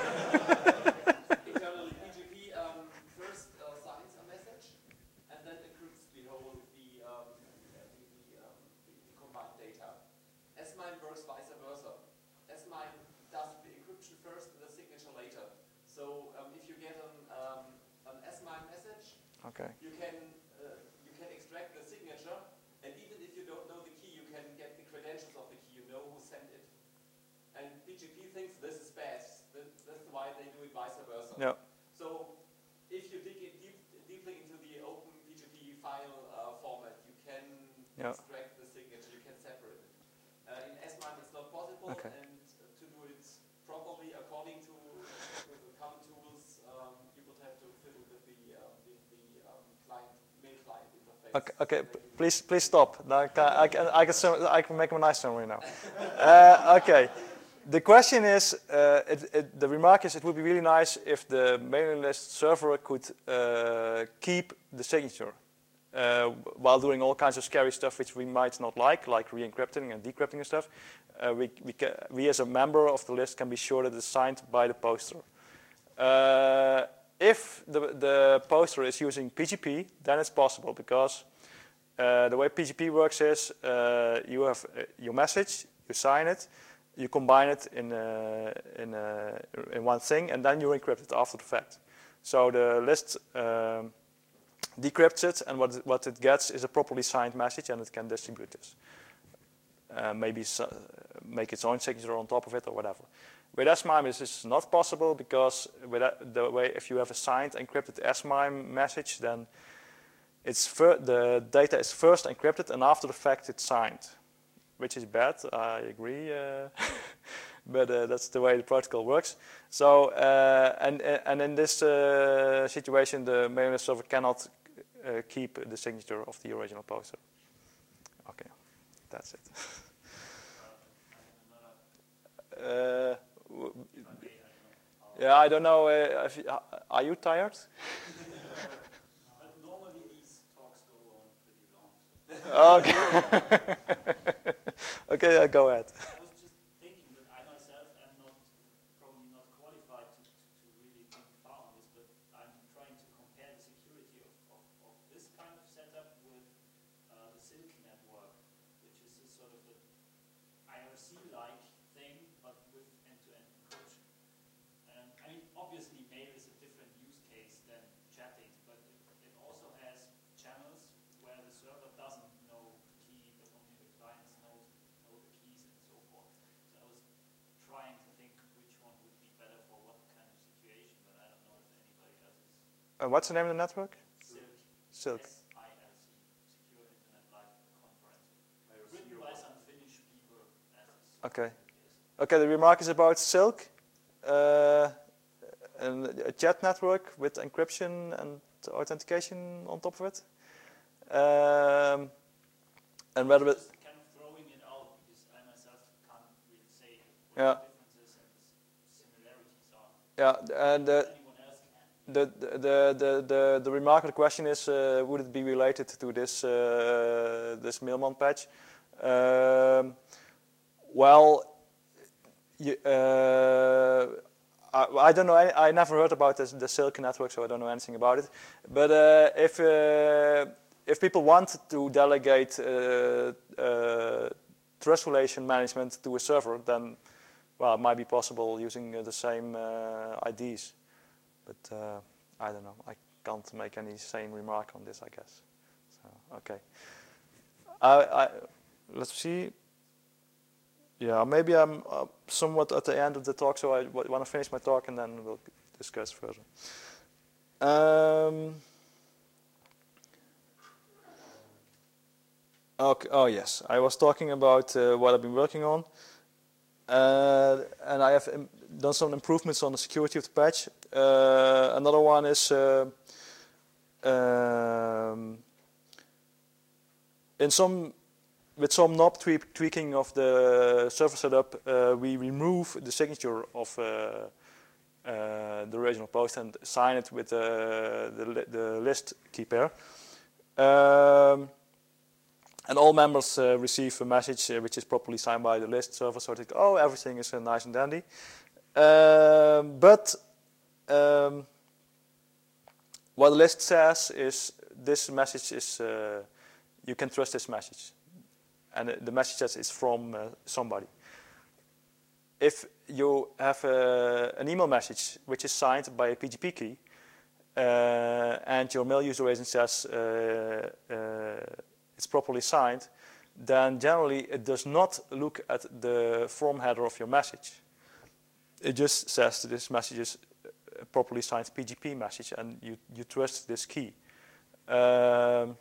Internally, P G P um, first uh, signs a message and then encrypts the whole the um, the, the, um, the, the combined data. S M I M E works vice versa. S M I M E does the encryption first and the signature later. So um, if you get an, um, an S M I M E message, Okay. you can uh, you can extract the signature, and even if you don't know the key, you can get the credentials of the key. You know who sent it. And P G P thinks this is bad. That, that's why they do it vice versa. Yeah. So if you dig it deep, deeply into the open P G P file uh, format, you can Yeah. extract the signature. You can separate it. Uh, in S M I M E, it's not possible, Okay. and uh, to do it properly according to, to the common tools, um, you would have to fiddle with the um, the, the um, client mail client interface. Okay. Okay. p- Please, please stop. Now I can, I can, I can, sum- I can make a nice summary now. Uh, okay. The question is, uh, it, it, the remark is, it would be really nice if the mailing list server could uh, keep the signature uh, while doing all kinds of scary stuff which we might not like, like re-encrypting and decrypting and stuff. Uh, we, we, ca we, as a member of the list, can be sure that it's signed by the poster. Uh, if the, the poster is using P G P, then it's possible because uh, the way P G P works is uh, you have uh, your message, you sign it, you combine it in, uh, in, uh, in one thing, and then you encrypt it after the fact. So the list um, decrypts it, and what, what it gets is a properly signed message, and it can distribute this. Uh, maybe so, make its own signature on top of it or whatever. With S M I M E, this is not possible because with that, the way if you have a signed encrypted S M I M E message, then it's the data is first encrypted and after the fact it's signed, which is bad. I agree, uh, but uh, that's the way the protocol works. So uh, and and in this uh, situation, the mailing list server cannot uh, keep the signature of the original poster. Okay, that's it. Uh, yeah, I don't know. Uh, if you, are you tired? But normally these talks go on pretty long. So. Okay. Okay, uh, go ahead. I was just thinking that I myself am not probably not qualified to, to, to really think far on this, but I'm trying to compare the security of, of, of this kind of setup with uh, the Silk network, which is a sort of a I R C-like thing, but with end-to-end encryption. And I mean, obviously, mail is a different use case than chatting, but it, it also has channels where the server doesn't know the key, but only the clients know, know the keys and so forth. So I was trying to think which one would be better for what kind of situation, but I don't know if anybody else is. Uh, what's the name of the network? Silk. Silk. S I L C. Secure Internet Live Conferencing. Written by some Finnish people. As Okay. Okay, the remark is about Silk, uh, and a chat network with encryption and authentication on top of it. Um, and whether it, just kind of throwing it out because I myself can't really say what Yeah. the differences and the similarities are. yeah, and uh, Anyone else can. the, the the the the remark of the question is, uh, would it be related to this uh, this Mailman patch? Um, well, you, uh, I, I don't know. I, I never heard about this, the Silk network, so I don't know anything about it. But uh, if uh, if people want to delegate uh, uh, trust relation management to a server, then well, it might be possible using uh, the same uh, I Ds. But uh, I don't know. I can't make any sane remark on this, I guess. So okay. I, I let's see. Yeah, maybe I'm uh, somewhat at the end of the talk, so I w want to finish my talk and then we'll discuss further. Um, okay. Oh yes, I was talking about uh, what I've been working on, uh, and I have im done some improvements on the security of the patch. Uh, another one is uh, um, in some. With some knob tweak, tweaking of the server setup, uh, we remove the signature of uh, uh, the original post and sign it with uh, the, li the list key pair. Um, and all members uh, receive a message uh, which is properly signed by the list server, so they think, oh, everything is uh, nice and dandy. Um, but um, what the list says is this message is, uh, you can trust this message. And the message says it's from uh, somebody. If you have uh, an email message which is signed by a P G P key, uh, and your mail user agent says uh, uh, it's properly signed, then generally it does not look at the from header of your message. It just says that this message is a properly signed P G P message, and you, you trust this key. Um,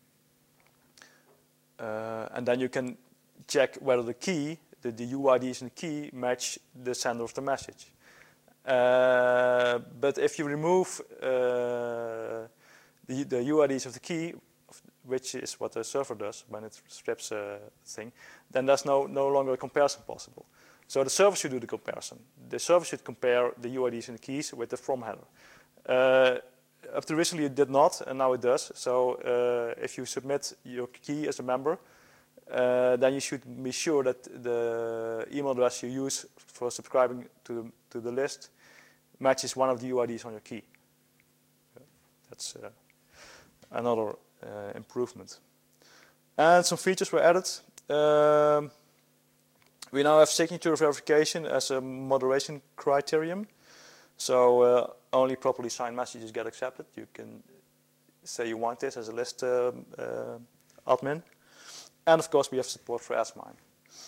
Uh, and then you can check whether the key, the, the U I Ds in the key, match the sender of the message. Uh, but if you remove uh, the, the U I Ds of the key, which is what the server does when it strips a thing, then there's no, no longer a comparison possible. So the server should do the comparison. The server should compare the U I Ds in the keys with the from header. Uh, Up to recently it did not, and now it does. So uh, if you submit your key as a member, uh, then you should be sure that the email address you use for subscribing to the, to the list matches one of the U I Ds on your key. That's uh, another uh, improvement. And some features were added. Um, we now have signature verification as a moderation criterion. So uh, only properly signed messages get accepted. You can say you want this as a list uh, uh, admin. And of course we have support for S-MIME.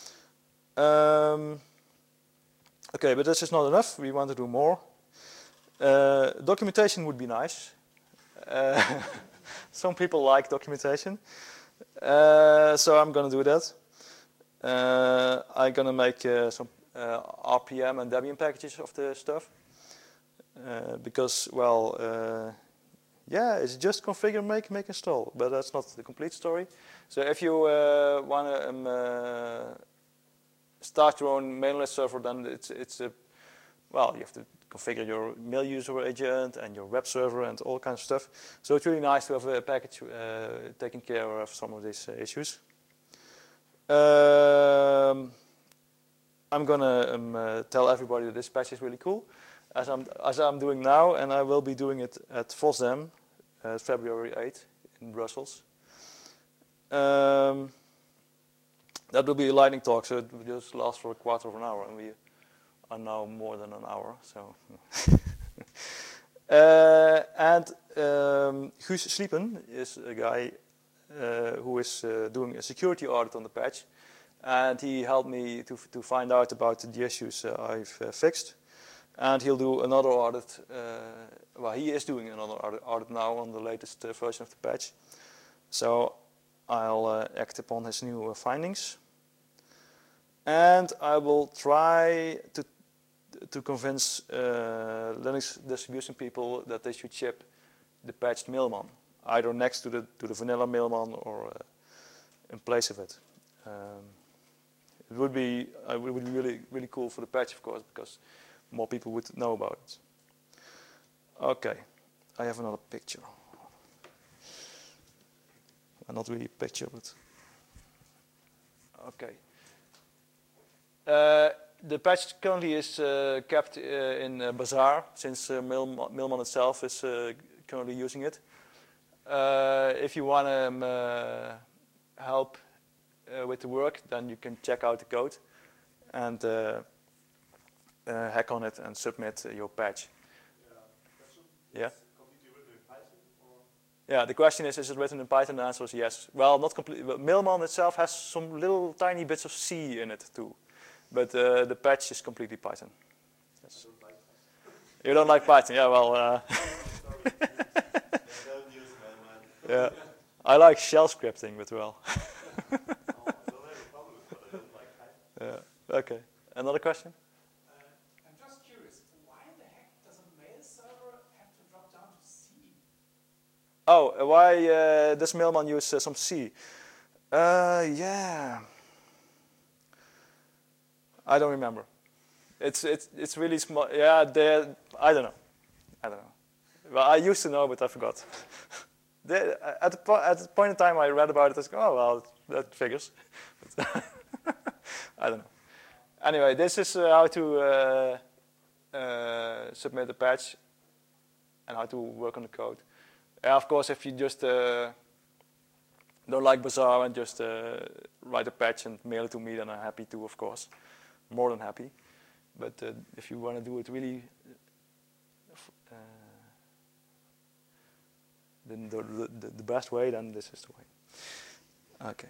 Um, okay, but this is not enough. We want to do more. Uh, documentation would be nice. Uh, some people like documentation. Uh, so I'm going to do that. Uh, I'm going to make uh, some uh, R P M and Debian packages of the stuff. Uh, because, well, uh, yeah, it's just configure, make, make, install, but that's not the complete story. So if you uh, want to um, uh, start your own mailing list server, then it's, it's a, well, you have to configure your mail user agent and your web server and all kinds of stuff. So it's really nice to have a package uh, taking care of some of these uh, issues. Uh, I'm gonna um, uh, tell everybody that this patch is really cool, as I'm as I'm doing now, and I will be doing it at FOSDEM, uh, February eighth in Brussels. Um, that will be a lightning talk, so it will just last for a quarter of an hour, and we are now more than an hour. So, uh, and um, Guus Sliepen is a guy uh, who is uh, doing a security audit on the patch, and he helped me to to find out about the issues uh, I've uh, fixed. And he'll do another audit. Uh, well, he is doing another audit, audit now on the latest uh, version of the patch. So I'll uh, act upon his new uh, findings, and I will try to to convince uh, Linux distribution people that they should ship the patched Mailman, either next to the to the vanilla Mailman or uh, in place of it. Um, it would be uh, it would be really really cool for the patch, of course, because more people would know about it. Okay, I have another picture. Well, not really a picture, but okay. Uh, the patch currently is uh, kept uh, in uh, Bazaar, since uh, Mail Mailman itself is uh, currently using it. Uh, if you want to um, uh, help uh, with the work, then you can check out the code and uh, uh, hack on it and submit uh, your patch. Yeah, question? Yeah. Is it completely written in Python or? Yeah, the question is, is it written in Python? The answer is yes. Well, not completely. But Mailman itself has some little tiny bits of C in it too. But uh, the patch is completely Python. Yes. I don't like Python. You don't like Python? Yeah, well. Uh, They don't use Mailman. yeah, I like shell scripting, but well. No, I don't have a problem with it, but I don't like Python. Yeah. Okay. Another question? Uh, I'm just curious, why the heck does a mail server have to drop down to C? Oh, uh, why uh, does Mailman use uh, some C? Uh, yeah. I don't remember. It's it's it's really small. Yeah, they. I don't know. I don't know. Well, I used to know, but I forgot. they, at the po at the point in time I read about it, I was like, oh well, that figures. But I don't know. Anyway, this is uh, how to uh, uh, submit a patch and how to work on the code. Yeah, of course, if you just uh, don't like Bazaar and just uh, write a patch and mail it to me, then I'm happy to, of course. More than happy. But uh, if you want to do it really, uh, then the, the, the best way, then this is the way. Okay.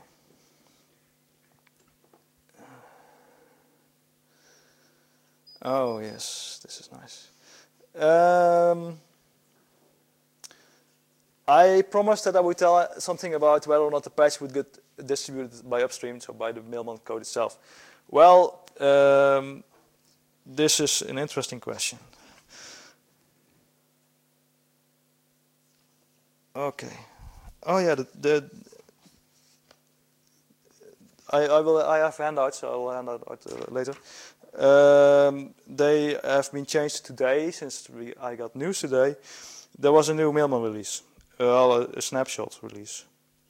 Oh, yes, this is nice. Um, I promised that I would tell something about whether or not the patch would get distributed by upstream, so by the Mailman code itself. Well, um, this is an interesting question. Okay. Oh yeah, the, the I, I will. I have handouts, so I will hand out uh, later. Um, they have been changed today, since we, I got news today. There was a new Mailman release, well, a, a snapshot release.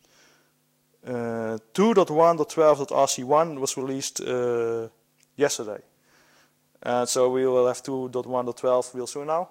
Uh, two point one point twelve point R C one was released uh, yesterday. And so we will have two point one point twelve real soon now.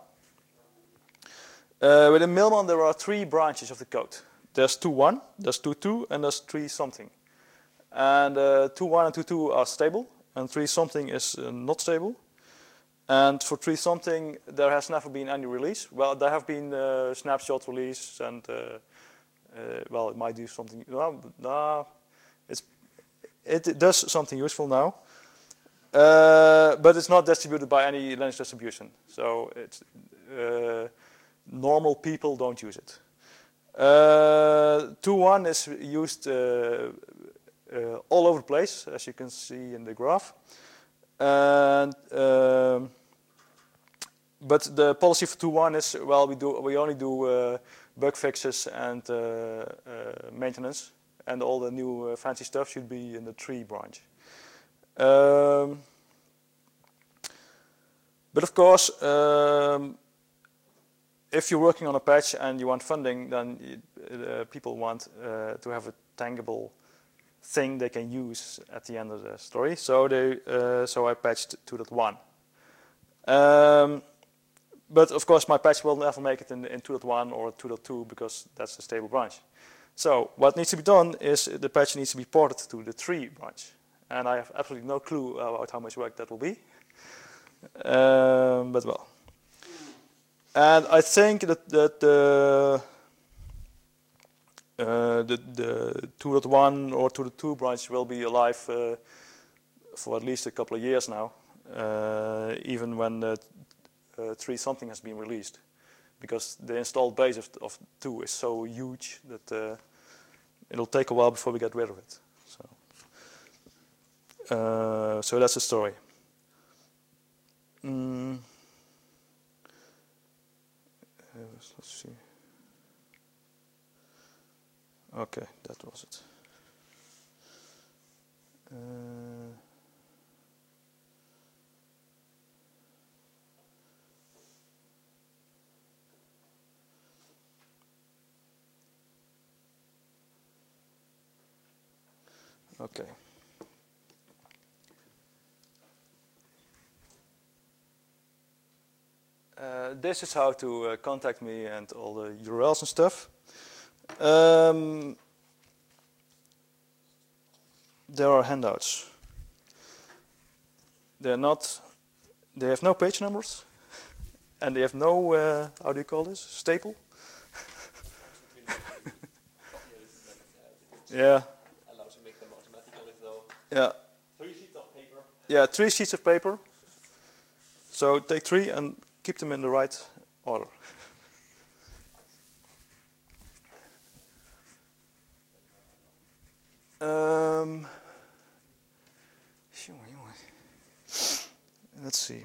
Uh, within Mailman there are three branches of the code. There's two point one, there's two point two, and there's three something. And uh, two point one and two point two are stable, and three something is uh, not stable. And for three something there has never been any release. Well, there have been uh, snapshot release and uh, Uh, well, it might do something. Well, no, it's it, it does something useful now, uh, but it's not distributed by any Linux distribution. So it's uh, normal people don't use it. Uh, two point one is used uh, uh, all over the place, as you can see in the graph, and um, but the policy for two point one is, well, we do we only do uh, bug fixes and uh, uh, maintenance, and all the new uh, fancy stuff should be in the three branch. Um, but of course, um, if you're working on a patch and you want funding, then you, uh, people want uh, to have a tangible thing they can use at the end of the story. So they, uh, so I patched two point one. Um, but of course, my patch will never make it in, in two point one or two point two because that's a stable branch. So what needs to be done is the patch needs to be ported to the three branch, and I have absolutely no clue about how much work that will be. Um, but well, and I think that that the uh, the, the two point one or two point two branch will be alive uh, for at least a couple of years now, uh, even when the uh, three something has been released, because the installed base of, of two is so huge that uh, it'll take a while before we get rid of it. So, uh, so that's the story. Mm. Uh, let's see. Okay, that was it. Uh, okay. Uh, this is how to uh, contact me and all the U R Ls and stuff. Um, there are handouts. They're not. They have no page numbers, and they have no. Uh, how do you call this? Staple. Yeah. Allowed to make them automatically, so Yeah. three sheets of paper. Yeah, three sheets of paper. So take three and keep them in the right order. Um, let's see.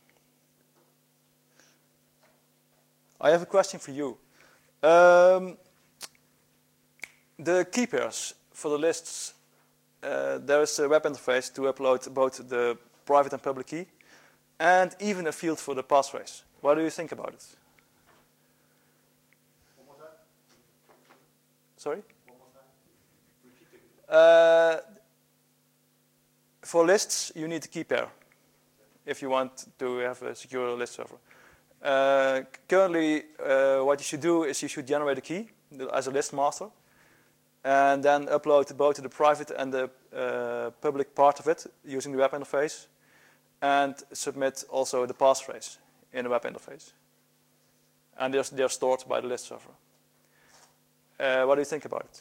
I have a question for you. Um, the key pairs for the lists, uh, there is a web interface to upload both the private and public key, and even a field for the passphrase. What do you think about it? One more time. Sorry? One more time. Repeat it. Uh, for lists, you need a key pair if you want to have a secure list server. Uh, currently, uh, what you should do is you should generate a key as a list master, and then upload both the private and the uh, public part of it using the web interface, and submit also the passphrase in the web interface. And they're, they're stored by the list server. Uh, what do you think about it?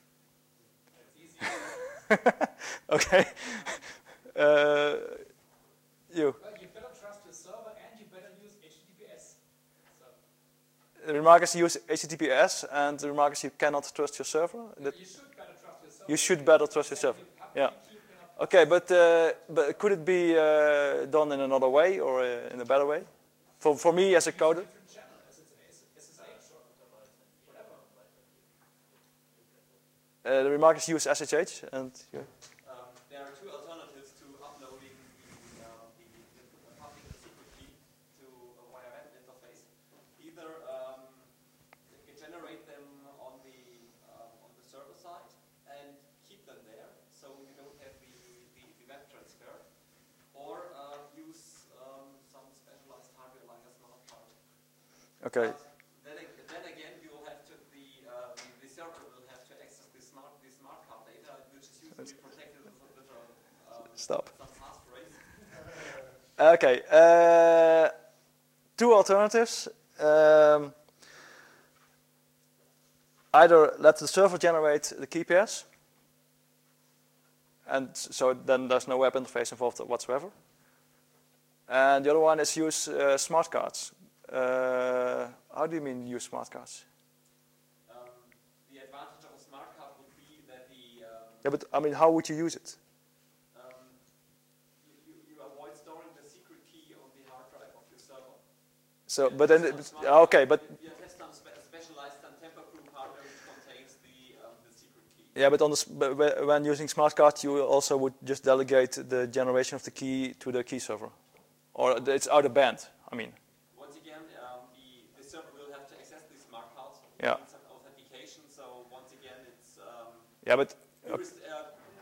Okay. uh, you. Well, you better trust your server and you better use H T T P S. So The remark is you use H T T P S, and the remark is you cannot trust your server. That you should better trust your server. you should better trust your server. Yeah. Okay, but uh, but could it be uh, done in another way or uh, in a better way? For for me as a coder. Different channel, as it's an S S H or whatever. Uh, the remark is use S S H, and yeah. Um, there are two alternatives to uploading the, uh, the, the public and secret key to a via web interface. Either um, you generate them on the um, on the server side and keep them there, so you don't have the, the, the web transfer, or uh, use um, some specialized hardware like a smart card. Okay. But then, ag- then again, you will have to the, uh, the the server will have to access the smart the smart card data, which is usually protected with, with a, um, Stop. some passphrase. Okay. Uh, two alternatives. Um, either let the server generate the key pairs, and so then there's no web interface involved whatsoever. And the other one is use uh, smart cards. Uh, how do you mean use smart cards? Um, the advantage of a smart card would be that the um, Yeah, but I mean, how would you use it? um, you, you, you avoid storing the secret key on the hard drive of your server. So, You but have then, some it- smart okay, card- but you have some spe- specialized and tamper-proof hardware which contains the um, the secret key. yeah, but on the, s- but whe- when using smart cards, you also would just delegate the generation of the key to the key server, or it's out of band. I mean, Once again, um, the, the server will have to access the smart cards. Yeah. Need some authentication. So once again, it's um, yeah, but irres- uh,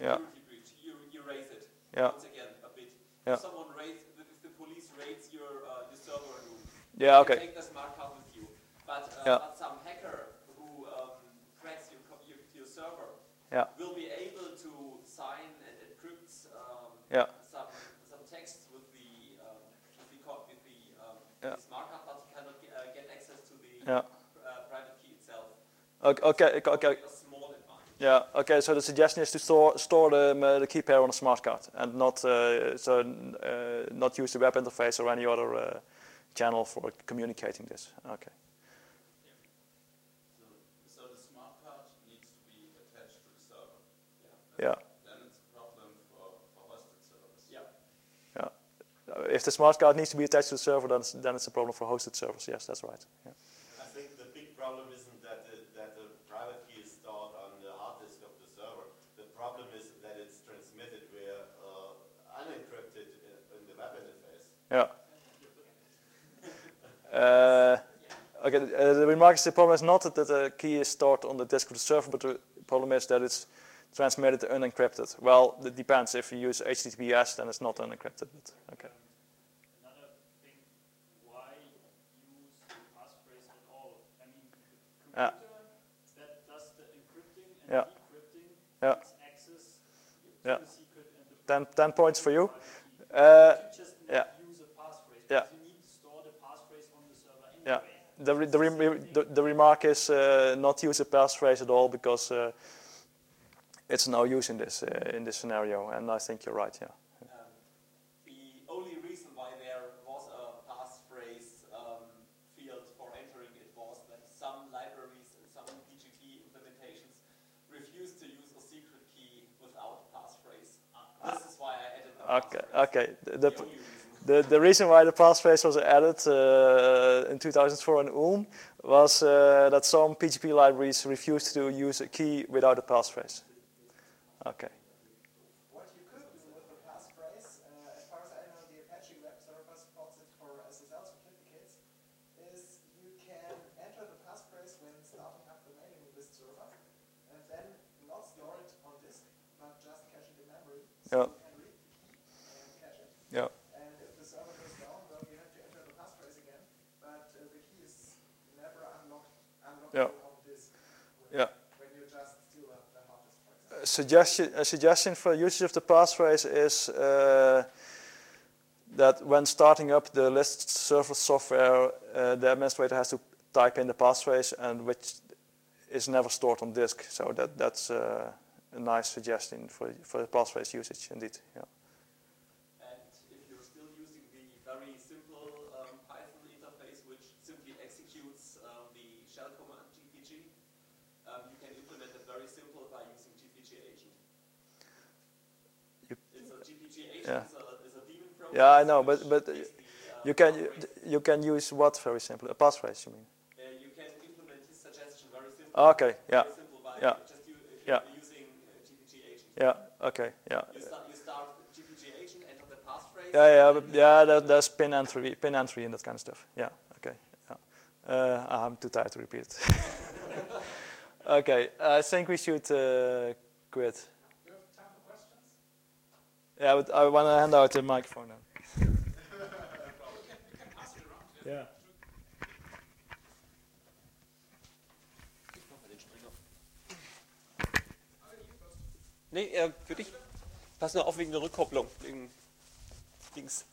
Yeah. security breach. You, you raise it Yeah. once again a bit. Yeah. If someone raids, if the police raids your uh, your server room, Yeah, you okay. take the smart card with you. But, uh, Yeah. but some hacker who um, cracks your, co- your your server Yeah. will be able to sign and encrypt um, Yeah. some some text with the um, with the, co- with the, um, Yeah. the smart card, but you cannot get, uh, get access to the Yeah. uh, private key itself. Okay. Okay. Okay. A small advantage. Yeah. Okay. So the suggestion is to store store the um, the key pair on a smart card and not uh, so uh, not use the web interface or any other uh, channel for communicating this. Okay. So, so the smart card needs to be attached to the server. Yeah. Then it's a problem for, for hosted servers. Yeah. Yeah. Uh, If the smart card needs to be attached to the server, then it's, then it's a problem for hosted servers. Yes, that's right. Yeah. I think the big problem isn't that the, that the private key is stored on the hard disk of the server. The problem is that it's transmitted via uh, unencrypted in, in the web interface. Yeah. Uh, okay. Uh, the remark is the problem is not that the key is stored on the disk of the server, but the problem is that it's transmitted unencrypted. Well, it depends. If you use H T T P S, then it's not unencrypted. But okay. Another thing, why use the passphrase at all? I mean, the Yeah. computer that does the encrypting and Yeah. decrypting Yeah. needs access to Yeah. the secret and the Ten, ten points for you. private key. Uh, You just not yeah. use a passphrase, Yeah. because you need to store the passphrase on the server Yeah. anyway. The, re- the, re- the, the remark is uh, not use a passphrase at all because uh, it's no use in this uh, in this scenario, and I think you're right. Yeah. Um, the only reason why there was a passphrase um, field for entering it was that some libraries and some P G P implementations refused to use a secret key without passphrase. This is why I added the Okay. passphrase. Okay. The, The the, only reason. The, the reason why the passphrase was added uh, in two thousand four in Ulm was uh, that some P G P libraries refused to use a key without a passphrase. Okay. What you could do with the passphrase, uh, as far as I know, the Apache web server supports it for S S L certificates, is you can enter the passphrase when starting up the mailing list server, and then not store it on disk, but just cache it in memory. So Yeah. you can read the key and cache it. Yeah. And if the server goes down, well, you have to enter the passphrase again, but uh, the key is never unlocked, unlockable Yeah. on disk. When, Yeah. when you just steal the the hard disk, for example. A suggestion, a suggestion for usage of the passphrase is uh, that when starting up the list server software, uh, the administrator has to type in the passphrase, and which is never stored on disk. So that that's uh, a nice suggestion for for the passphrase usage, indeed. Yeah. And if you're still using the very simple um, Python interface, which simply executes um, the shell command G P G, um, you can implement it very simple by using G P G agent. You- It's a G P G agent Yeah. is, a, is a daemon process. Yeah, I know, but which but takes the, uh, you can passphrase. you can use what very simple a passphrase, you mean? Uh, you can implement his suggestion very simply. Okay. Yeah. Very simple by Yeah. just u- uh, Yeah. using uh, G P G agent. Yeah. Okay. Yeah. You start, you start G P G agent, enter the passphrase. Yeah, yeah, and but then yeah. There, there's pin entry, pin entry, and that kind of stuff. Yeah. Okay. Yeah. Uh, I'm too tired to repeat it. Okay. I think we should uh, quit. Do you have time for questions? Yeah, but I want to hand out the microphone now. You can, you can pass it around. Yeah. Nee, äh, für dich. Pass nur auf wegen der Rückkopplung. Wegen links.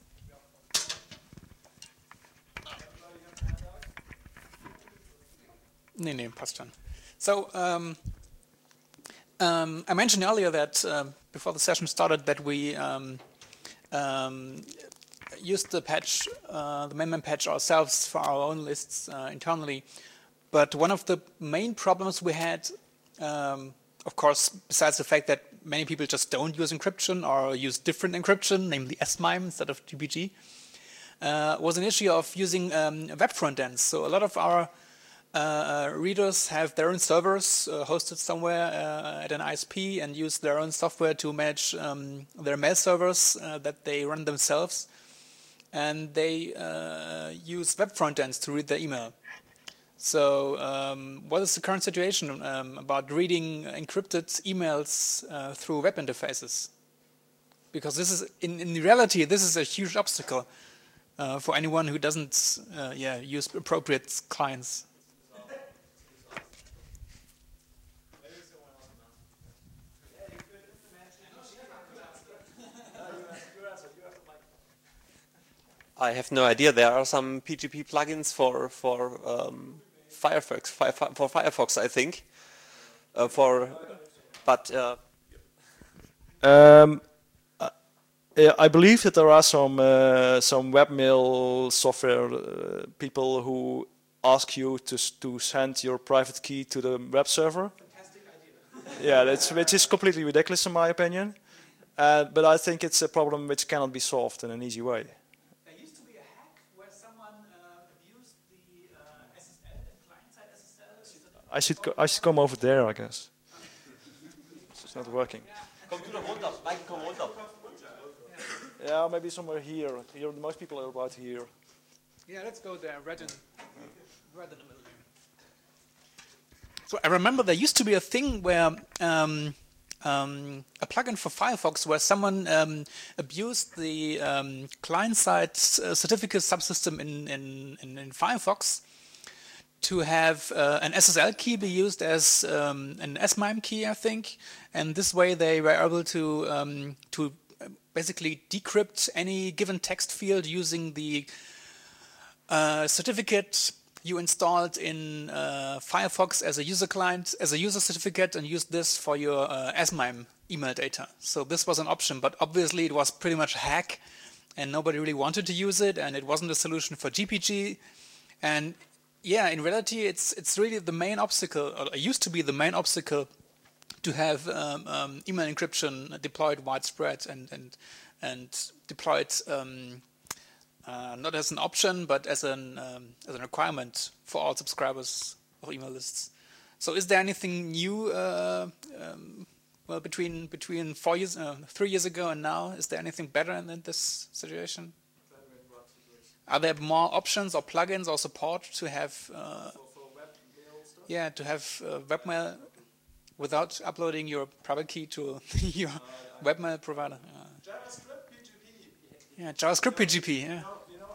Nee, nee, passt schon. So, um, um, I mentioned earlier that um, before the session started that we um, um, used the patch, uh, the main patch ourselves for our own lists uh, internally. But one of the main problems we had, um, of course, besides the fact that many people just don't use encryption or use different encryption, namely S MIME instead of G P G, uh, was an issue of using um, web front ends. So a lot of our uh, readers have their own servers uh, hosted somewhere uh, at an I S P and use their own software to manage um, their mail servers uh, that they run themselves. And they uh, use web front ends to read their email. So um, what is the current situation um, about reading encrypted emails uh, through web interfaces? Because this is, in, in reality, this is a huge obstacle uh, for anyone who doesn't uh, yeah, use appropriate clients. I have no idea. There are some P G P plugins for for um, Firefox, fi for Firefox, I think. Uh, for, but uh, Um, uh, I believe that there are some uh, some webmail software uh, people who ask you to s- to send your private key to the web server. Fantastic idea. Yeah, that's which is completely ridiculous in my opinion. Uh, but I think it's a problem which cannot be solved in an easy way. There used to be a hack where someone uh, abused the uh, S S L, the client-side S S L. Is that I should co I should come over there, I guess. It's not working. Computer runter, Mike, komm runter. Yeah, maybe somewhere here. Here, most people are about here. Yeah, let's go there, right in, right in the middle. So I remember there used to be a thing where um, um, a plugin for Firefox where someone um, abused the um, client-side uh, certificate subsystem in, in, in, in Firefox to have uh, an S S L key be used as um, an S MIME key, I think, and this way they were able to um, to basically decrypt any given text field using the uh, certificate you installed in uh, Firefox as a user client, as a user certificate, and use this for your uh, S MIME email data. So this was an option, but obviously it was pretty much a hack, and nobody really wanted to use it, and it wasn't a solution for G P G. And yeah, in reality, it's it's really the main obstacle, or it used to be the main obstacle, to have um, um, email encryption deployed widespread and and and deployed um, uh, not as an option but as an um, as a requirement for all subscribers of email lists. So, is there anything new? Uh, um, well, between between four years, uh, three years ago and now, is there anything better than this situation? Are there more options or plugins or support to have? Uh, yeah, to have uh, webmail without uploading your private key to your webmail provider. Uh, JavaScript P G P. yeah, JavaScript P G P. Yeah.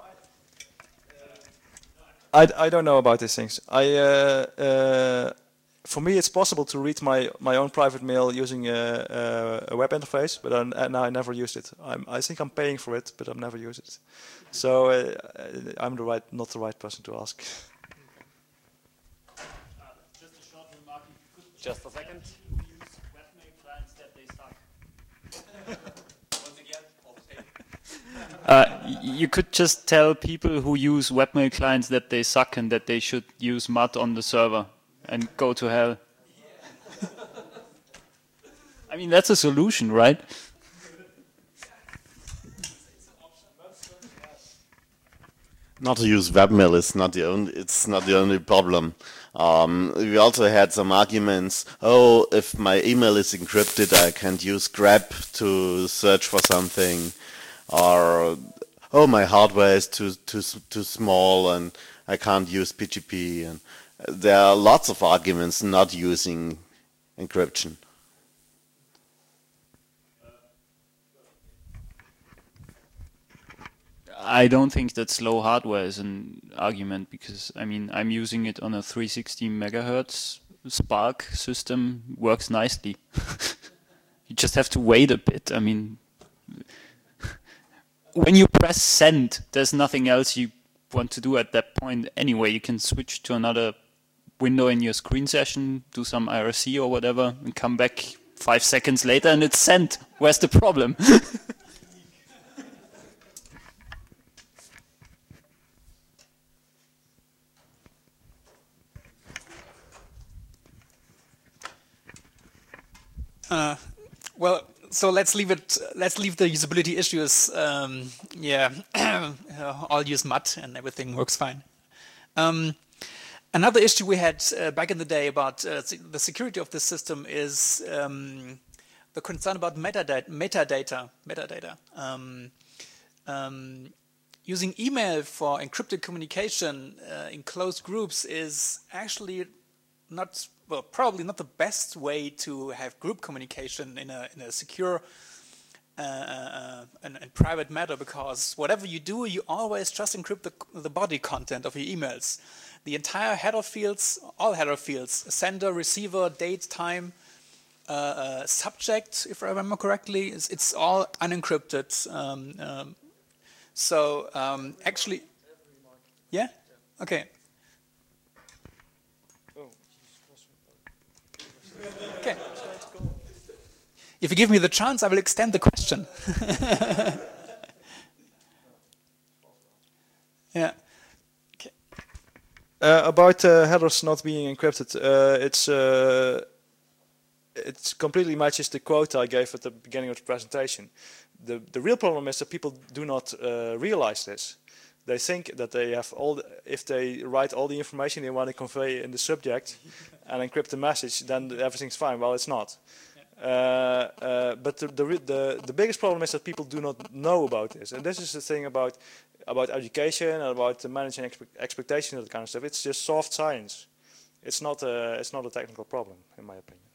I, I don't know about these things. I uh, uh, for me, it's possible to read my, my own private mail using a, a, a web interface, but I, and I never used it. I'm, I think I'm paying for it, but I've never used it. So uh, I'm the right, not the right person to ask. Uh, just a short remark. You could Just a second. who use webmail clients that they suck. Once again, off tape. Uh, y- you could just tell people who use webmail clients that they suck and that they should use mud on the server and go to hell. I mean, that's a solution, right? Not to use webmail is not the only. It's not the only problem. Um, we also had some arguments. Oh, if my email is encrypted, I can't use grep to search for something, or oh, my hardware is too too too small and I can't use P G P. And there are lots of arguments not using encryption. I don't think that slow hardware is an argument because, I mean, I'm using it on a three sixty megahertz Spark system, works nicely. You just have to wait a bit. I mean, when you press send, there's nothing else you want to do at that point anyway. You can switch to another window in your screen session, do some I R C or whatever, and come back five seconds later and it's sent. Where's the problem? Uh, well, so let's leave it. Let's leave the usability issues. Um, yeah, all use mud and everything works fine. Um, another issue we had uh, back in the day about uh, the security of this system is um, the concern about metadata. Metadata. Metadata. Um, um, using email for encrypted communication uh, in closed groups is actually not, well, probably not the best way to have group communication in a in a secure uh, uh, and, and private matter, because whatever you do, you always just encrypt the, the body content of your emails. The entire header fields, all header fields, sender, receiver, date, time, uh, uh, subject, if I remember correctly, it's, it's all unencrypted. Um, um, so um, actually, yeah, okay. Okay. If you give me the chance, I will extend the question. Yeah. Okay. Uh, about uh, headers not being encrypted, uh, it's uh, it completely matches the quote I gave at the beginning of the presentation. The the real problem is that people do not uh, realize this. They think that they have all, the, if they write all the information they want to convey in the subject and encrypt the message, then everything's fine. Well, it's not. Uh, uh, but the, the the the biggest problem is that people do not know about this, and this is the thing about about education and about managing expe expectations and that kind of stuff. It's just soft science. It's not a it's not a technical problem, in my opinion.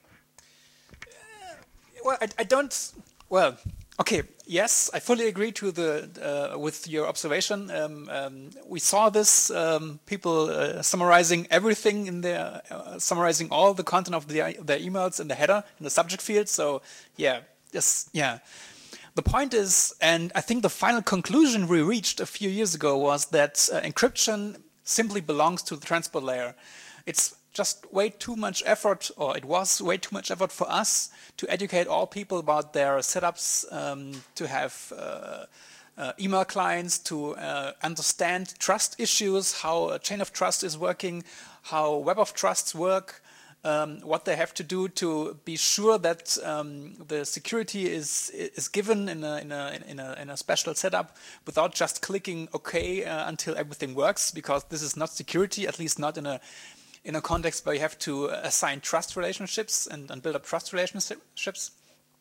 Well, I, I don't. Well, okay. Yes, I fully agree to the uh, with your observation. Um, um, we saw this um, people uh, summarizing everything in their uh, summarizing all the content of their their emails in the header in the subject field. So yeah, yes, yeah. The point is, and I think the final conclusion we reached a few years ago was that uh, encryption simply belongs to the transport layer. It's just way too much effort, or it was way too much effort for us to educate all people about their setups, um, to have uh, uh, email clients, to uh, understand trust issues, how a chain of trust is working, how web of trusts work, um, what they have to do to be sure that um, the security is is given in a, in a in a in a special setup without just clicking OK uh, until everything works, because this is not security, at least not in a in a context where you have to assign trust relationships and, and build up trust relationships.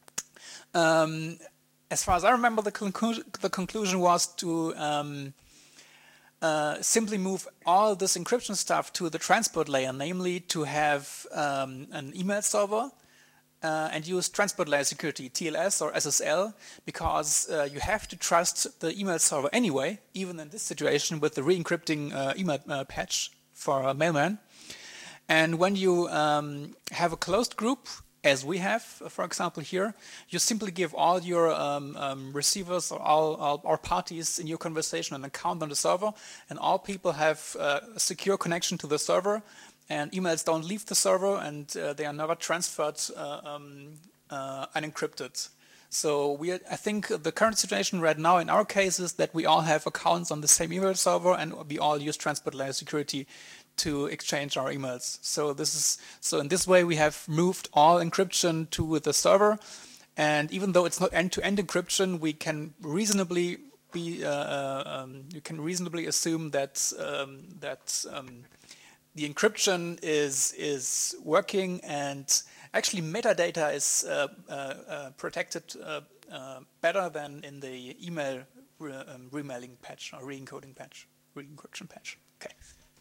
Um, as far as I remember, the, conclu the conclusion was to um, uh, simply move all this encryption stuff to the transport layer, namely to have um, an email server uh, and use transport layer security, T L S or S S L, because uh, you have to trust the email server anyway, even in this situation with the re-encrypting uh, email uh, patch for a mailman. And when you um, have a closed group, as we have, for example, here, you simply give all your um, um, receivers or all, all, all parties in your conversation an account on the server, and all people have uh, a secure connection to the server, and emails don't leave the server, and uh, they are never transferred uh, um, uh, unencrypted. So we, I think the current situation right now in our case is that we all have accounts on the same email server, and we all use transport layer security to exchange our emails. So this is so in this way we have moved all encryption to the server, and even though it's not end-to-end encryption, we can reasonably be uh, um, you can reasonably assume that um, that um, the encryption is is working, and actually metadata is uh, uh, uh, protected uh, uh, better than in the email re um, remailing patch or re-encoding patch, re-encryption patch. Okay.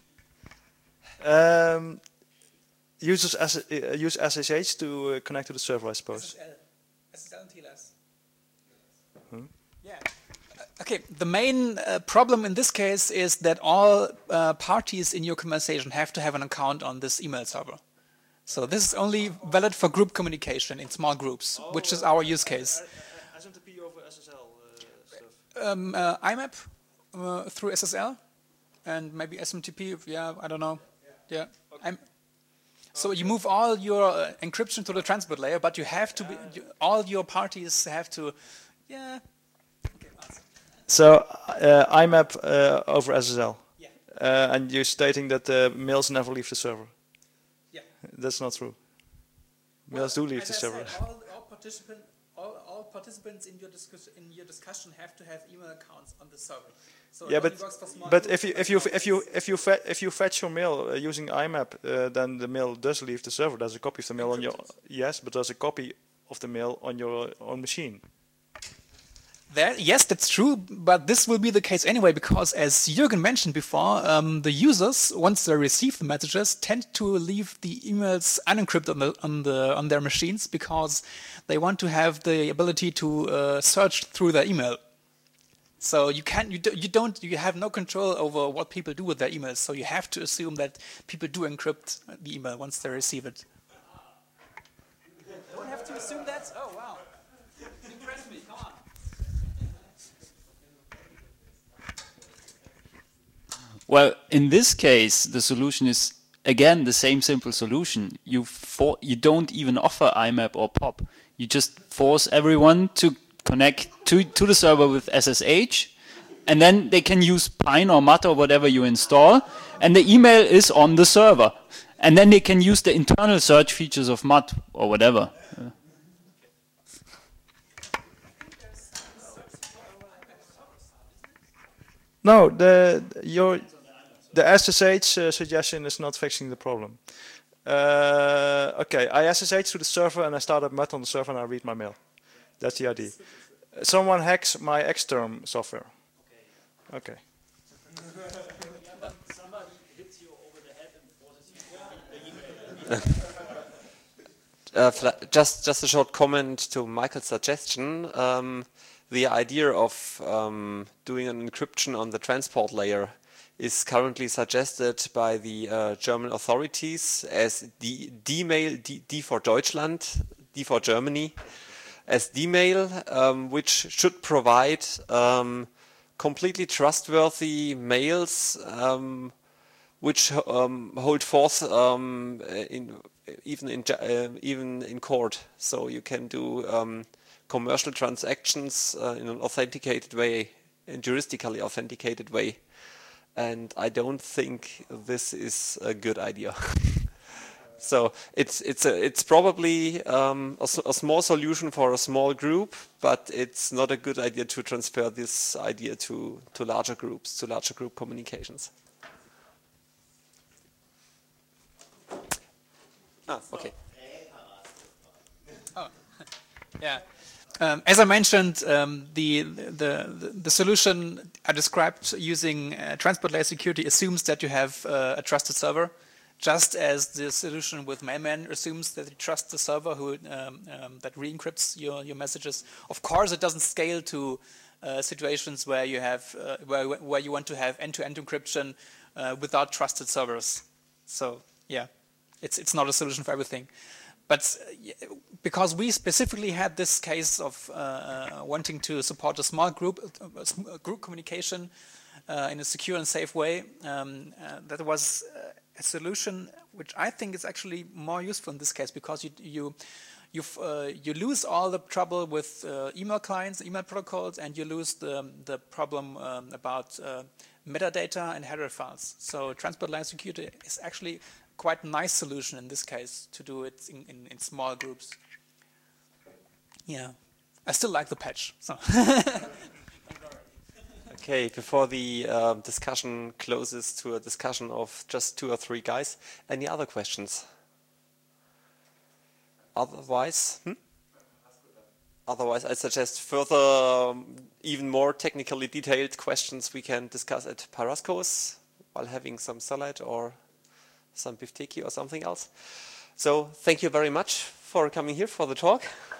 Um, users as, uh, use S S H to uh, connect to the server, I suppose. S S L, S S L and T L S. Hmm? Yeah. Uh, okay. The main uh, problem in this case is that all uh, parties in your conversation have to have an account on this email server. So this is only valid for group communication in small groups, oh, which is our use case. S M T P over S S L uh, stuff. Um, uh, I MAP uh, through S S L, and maybe S M T P. Yeah, I don't know. Yeah. Okay. I'm, so you move all your uh, encryption to the transport layer, but you have to be you, all your parties have to. Yeah. Okay, so uh, I MAP uh, over S S L. Yeah. Uh, and you're stating that the mails never leave the server. Yeah. That's not true. Well, mails do leave as the I server. Said, all, all, participant, all, all participants in your, discuss, in your discussion have to have email accounts on the server. So yeah, but but if you if you if you if you if you fetch your mail uh, using I MAP, uh, then the mail does leave the server. There's a copy of the mail on your yes, but there's a copy of the mail on your own machine. That, yes, that's true, but this will be the case anyway because, as Jürgen mentioned before, um, the users, once they receive the messages, tend to leave the emails unencrypted on the, on the on their machines because they want to have the ability to uh, search through their email. So you can't, you, do, you don't, you have no control over what people do with their emails. So you have to assume that people do encrypt the email once they receive it. You don't have to assume that. Oh wow, impress me. Come on. Well, in this case, the solution is, again, the same simple solution. You for, you don't even offer I M A P or P O P. You just force everyone to connect to, to the server with S S H, and then they can use Pine or Mud or whatever you install, and the email is on the server. And then they can use the internal search features of Mud or whatever. Uh, No, the your the S S H uh, suggestion is not fixing the problem. Uh, okay, I S S H to the server and I start up Mud on the server and I read my mail. That's the idea. Someone hacks my Xterm software. Okay. Somebody hits you over the head and forces you to read the email. Uh, fla- just, just a short comment to Michael's suggestion. Um, the idea of um, doing an encryption on the transport layer is currently suggested by the uh, German authorities as D- D-Mail, D-, D for Deutschland, D for Germany, as D-Mail, um, which should provide um, completely trustworthy mails um, which um, hold forth um, in, even in uh, even in court. So you can do um, commercial transactions uh, in an authenticated way, in jurisdically authenticated way. And I don't think this is a good idea. So it's it's a, it's probably um, a, a small solution for a small group, but it's not a good idea to transfer this idea to to larger groups, to larger group communications. Ah, okay. Oh, yeah. Um, as I mentioned, um, the, the, the the solution I described using uh, transport layer security assumes that you have uh, a trusted server, just as the solution with Mailman assumes that you trust the server who um, um, that re-encrypts your, your messages. Of course, it doesn't scale to uh, situations where you have uh, where where you want to have end-to-end encryption uh, without trusted servers. So yeah, it's it's not a solution for everything. But uh, because we specifically had this case of uh, wanting to support a small group, uh, a group communication uh, in a secure and safe way, um, uh, that was uh, a solution which I think is actually more useful in this case because you you you uh, you lose all the trouble with uh, email clients, email protocols, and you lose the the problem um, about uh, metadata and header files. So transport layer security is actually quite a nice solution in this case to do it in, in, in small groups. Yeah, I still like the patch. So. Okay, before the uh, discussion closes to a discussion of just two or three guys, any other questions? Otherwise, hmm? Otherwise, I suggest further, um, even more technically detailed questions we can discuss at Paraskos while having some salad or some bifteki or something else. So thank you very much for coming here for the talk.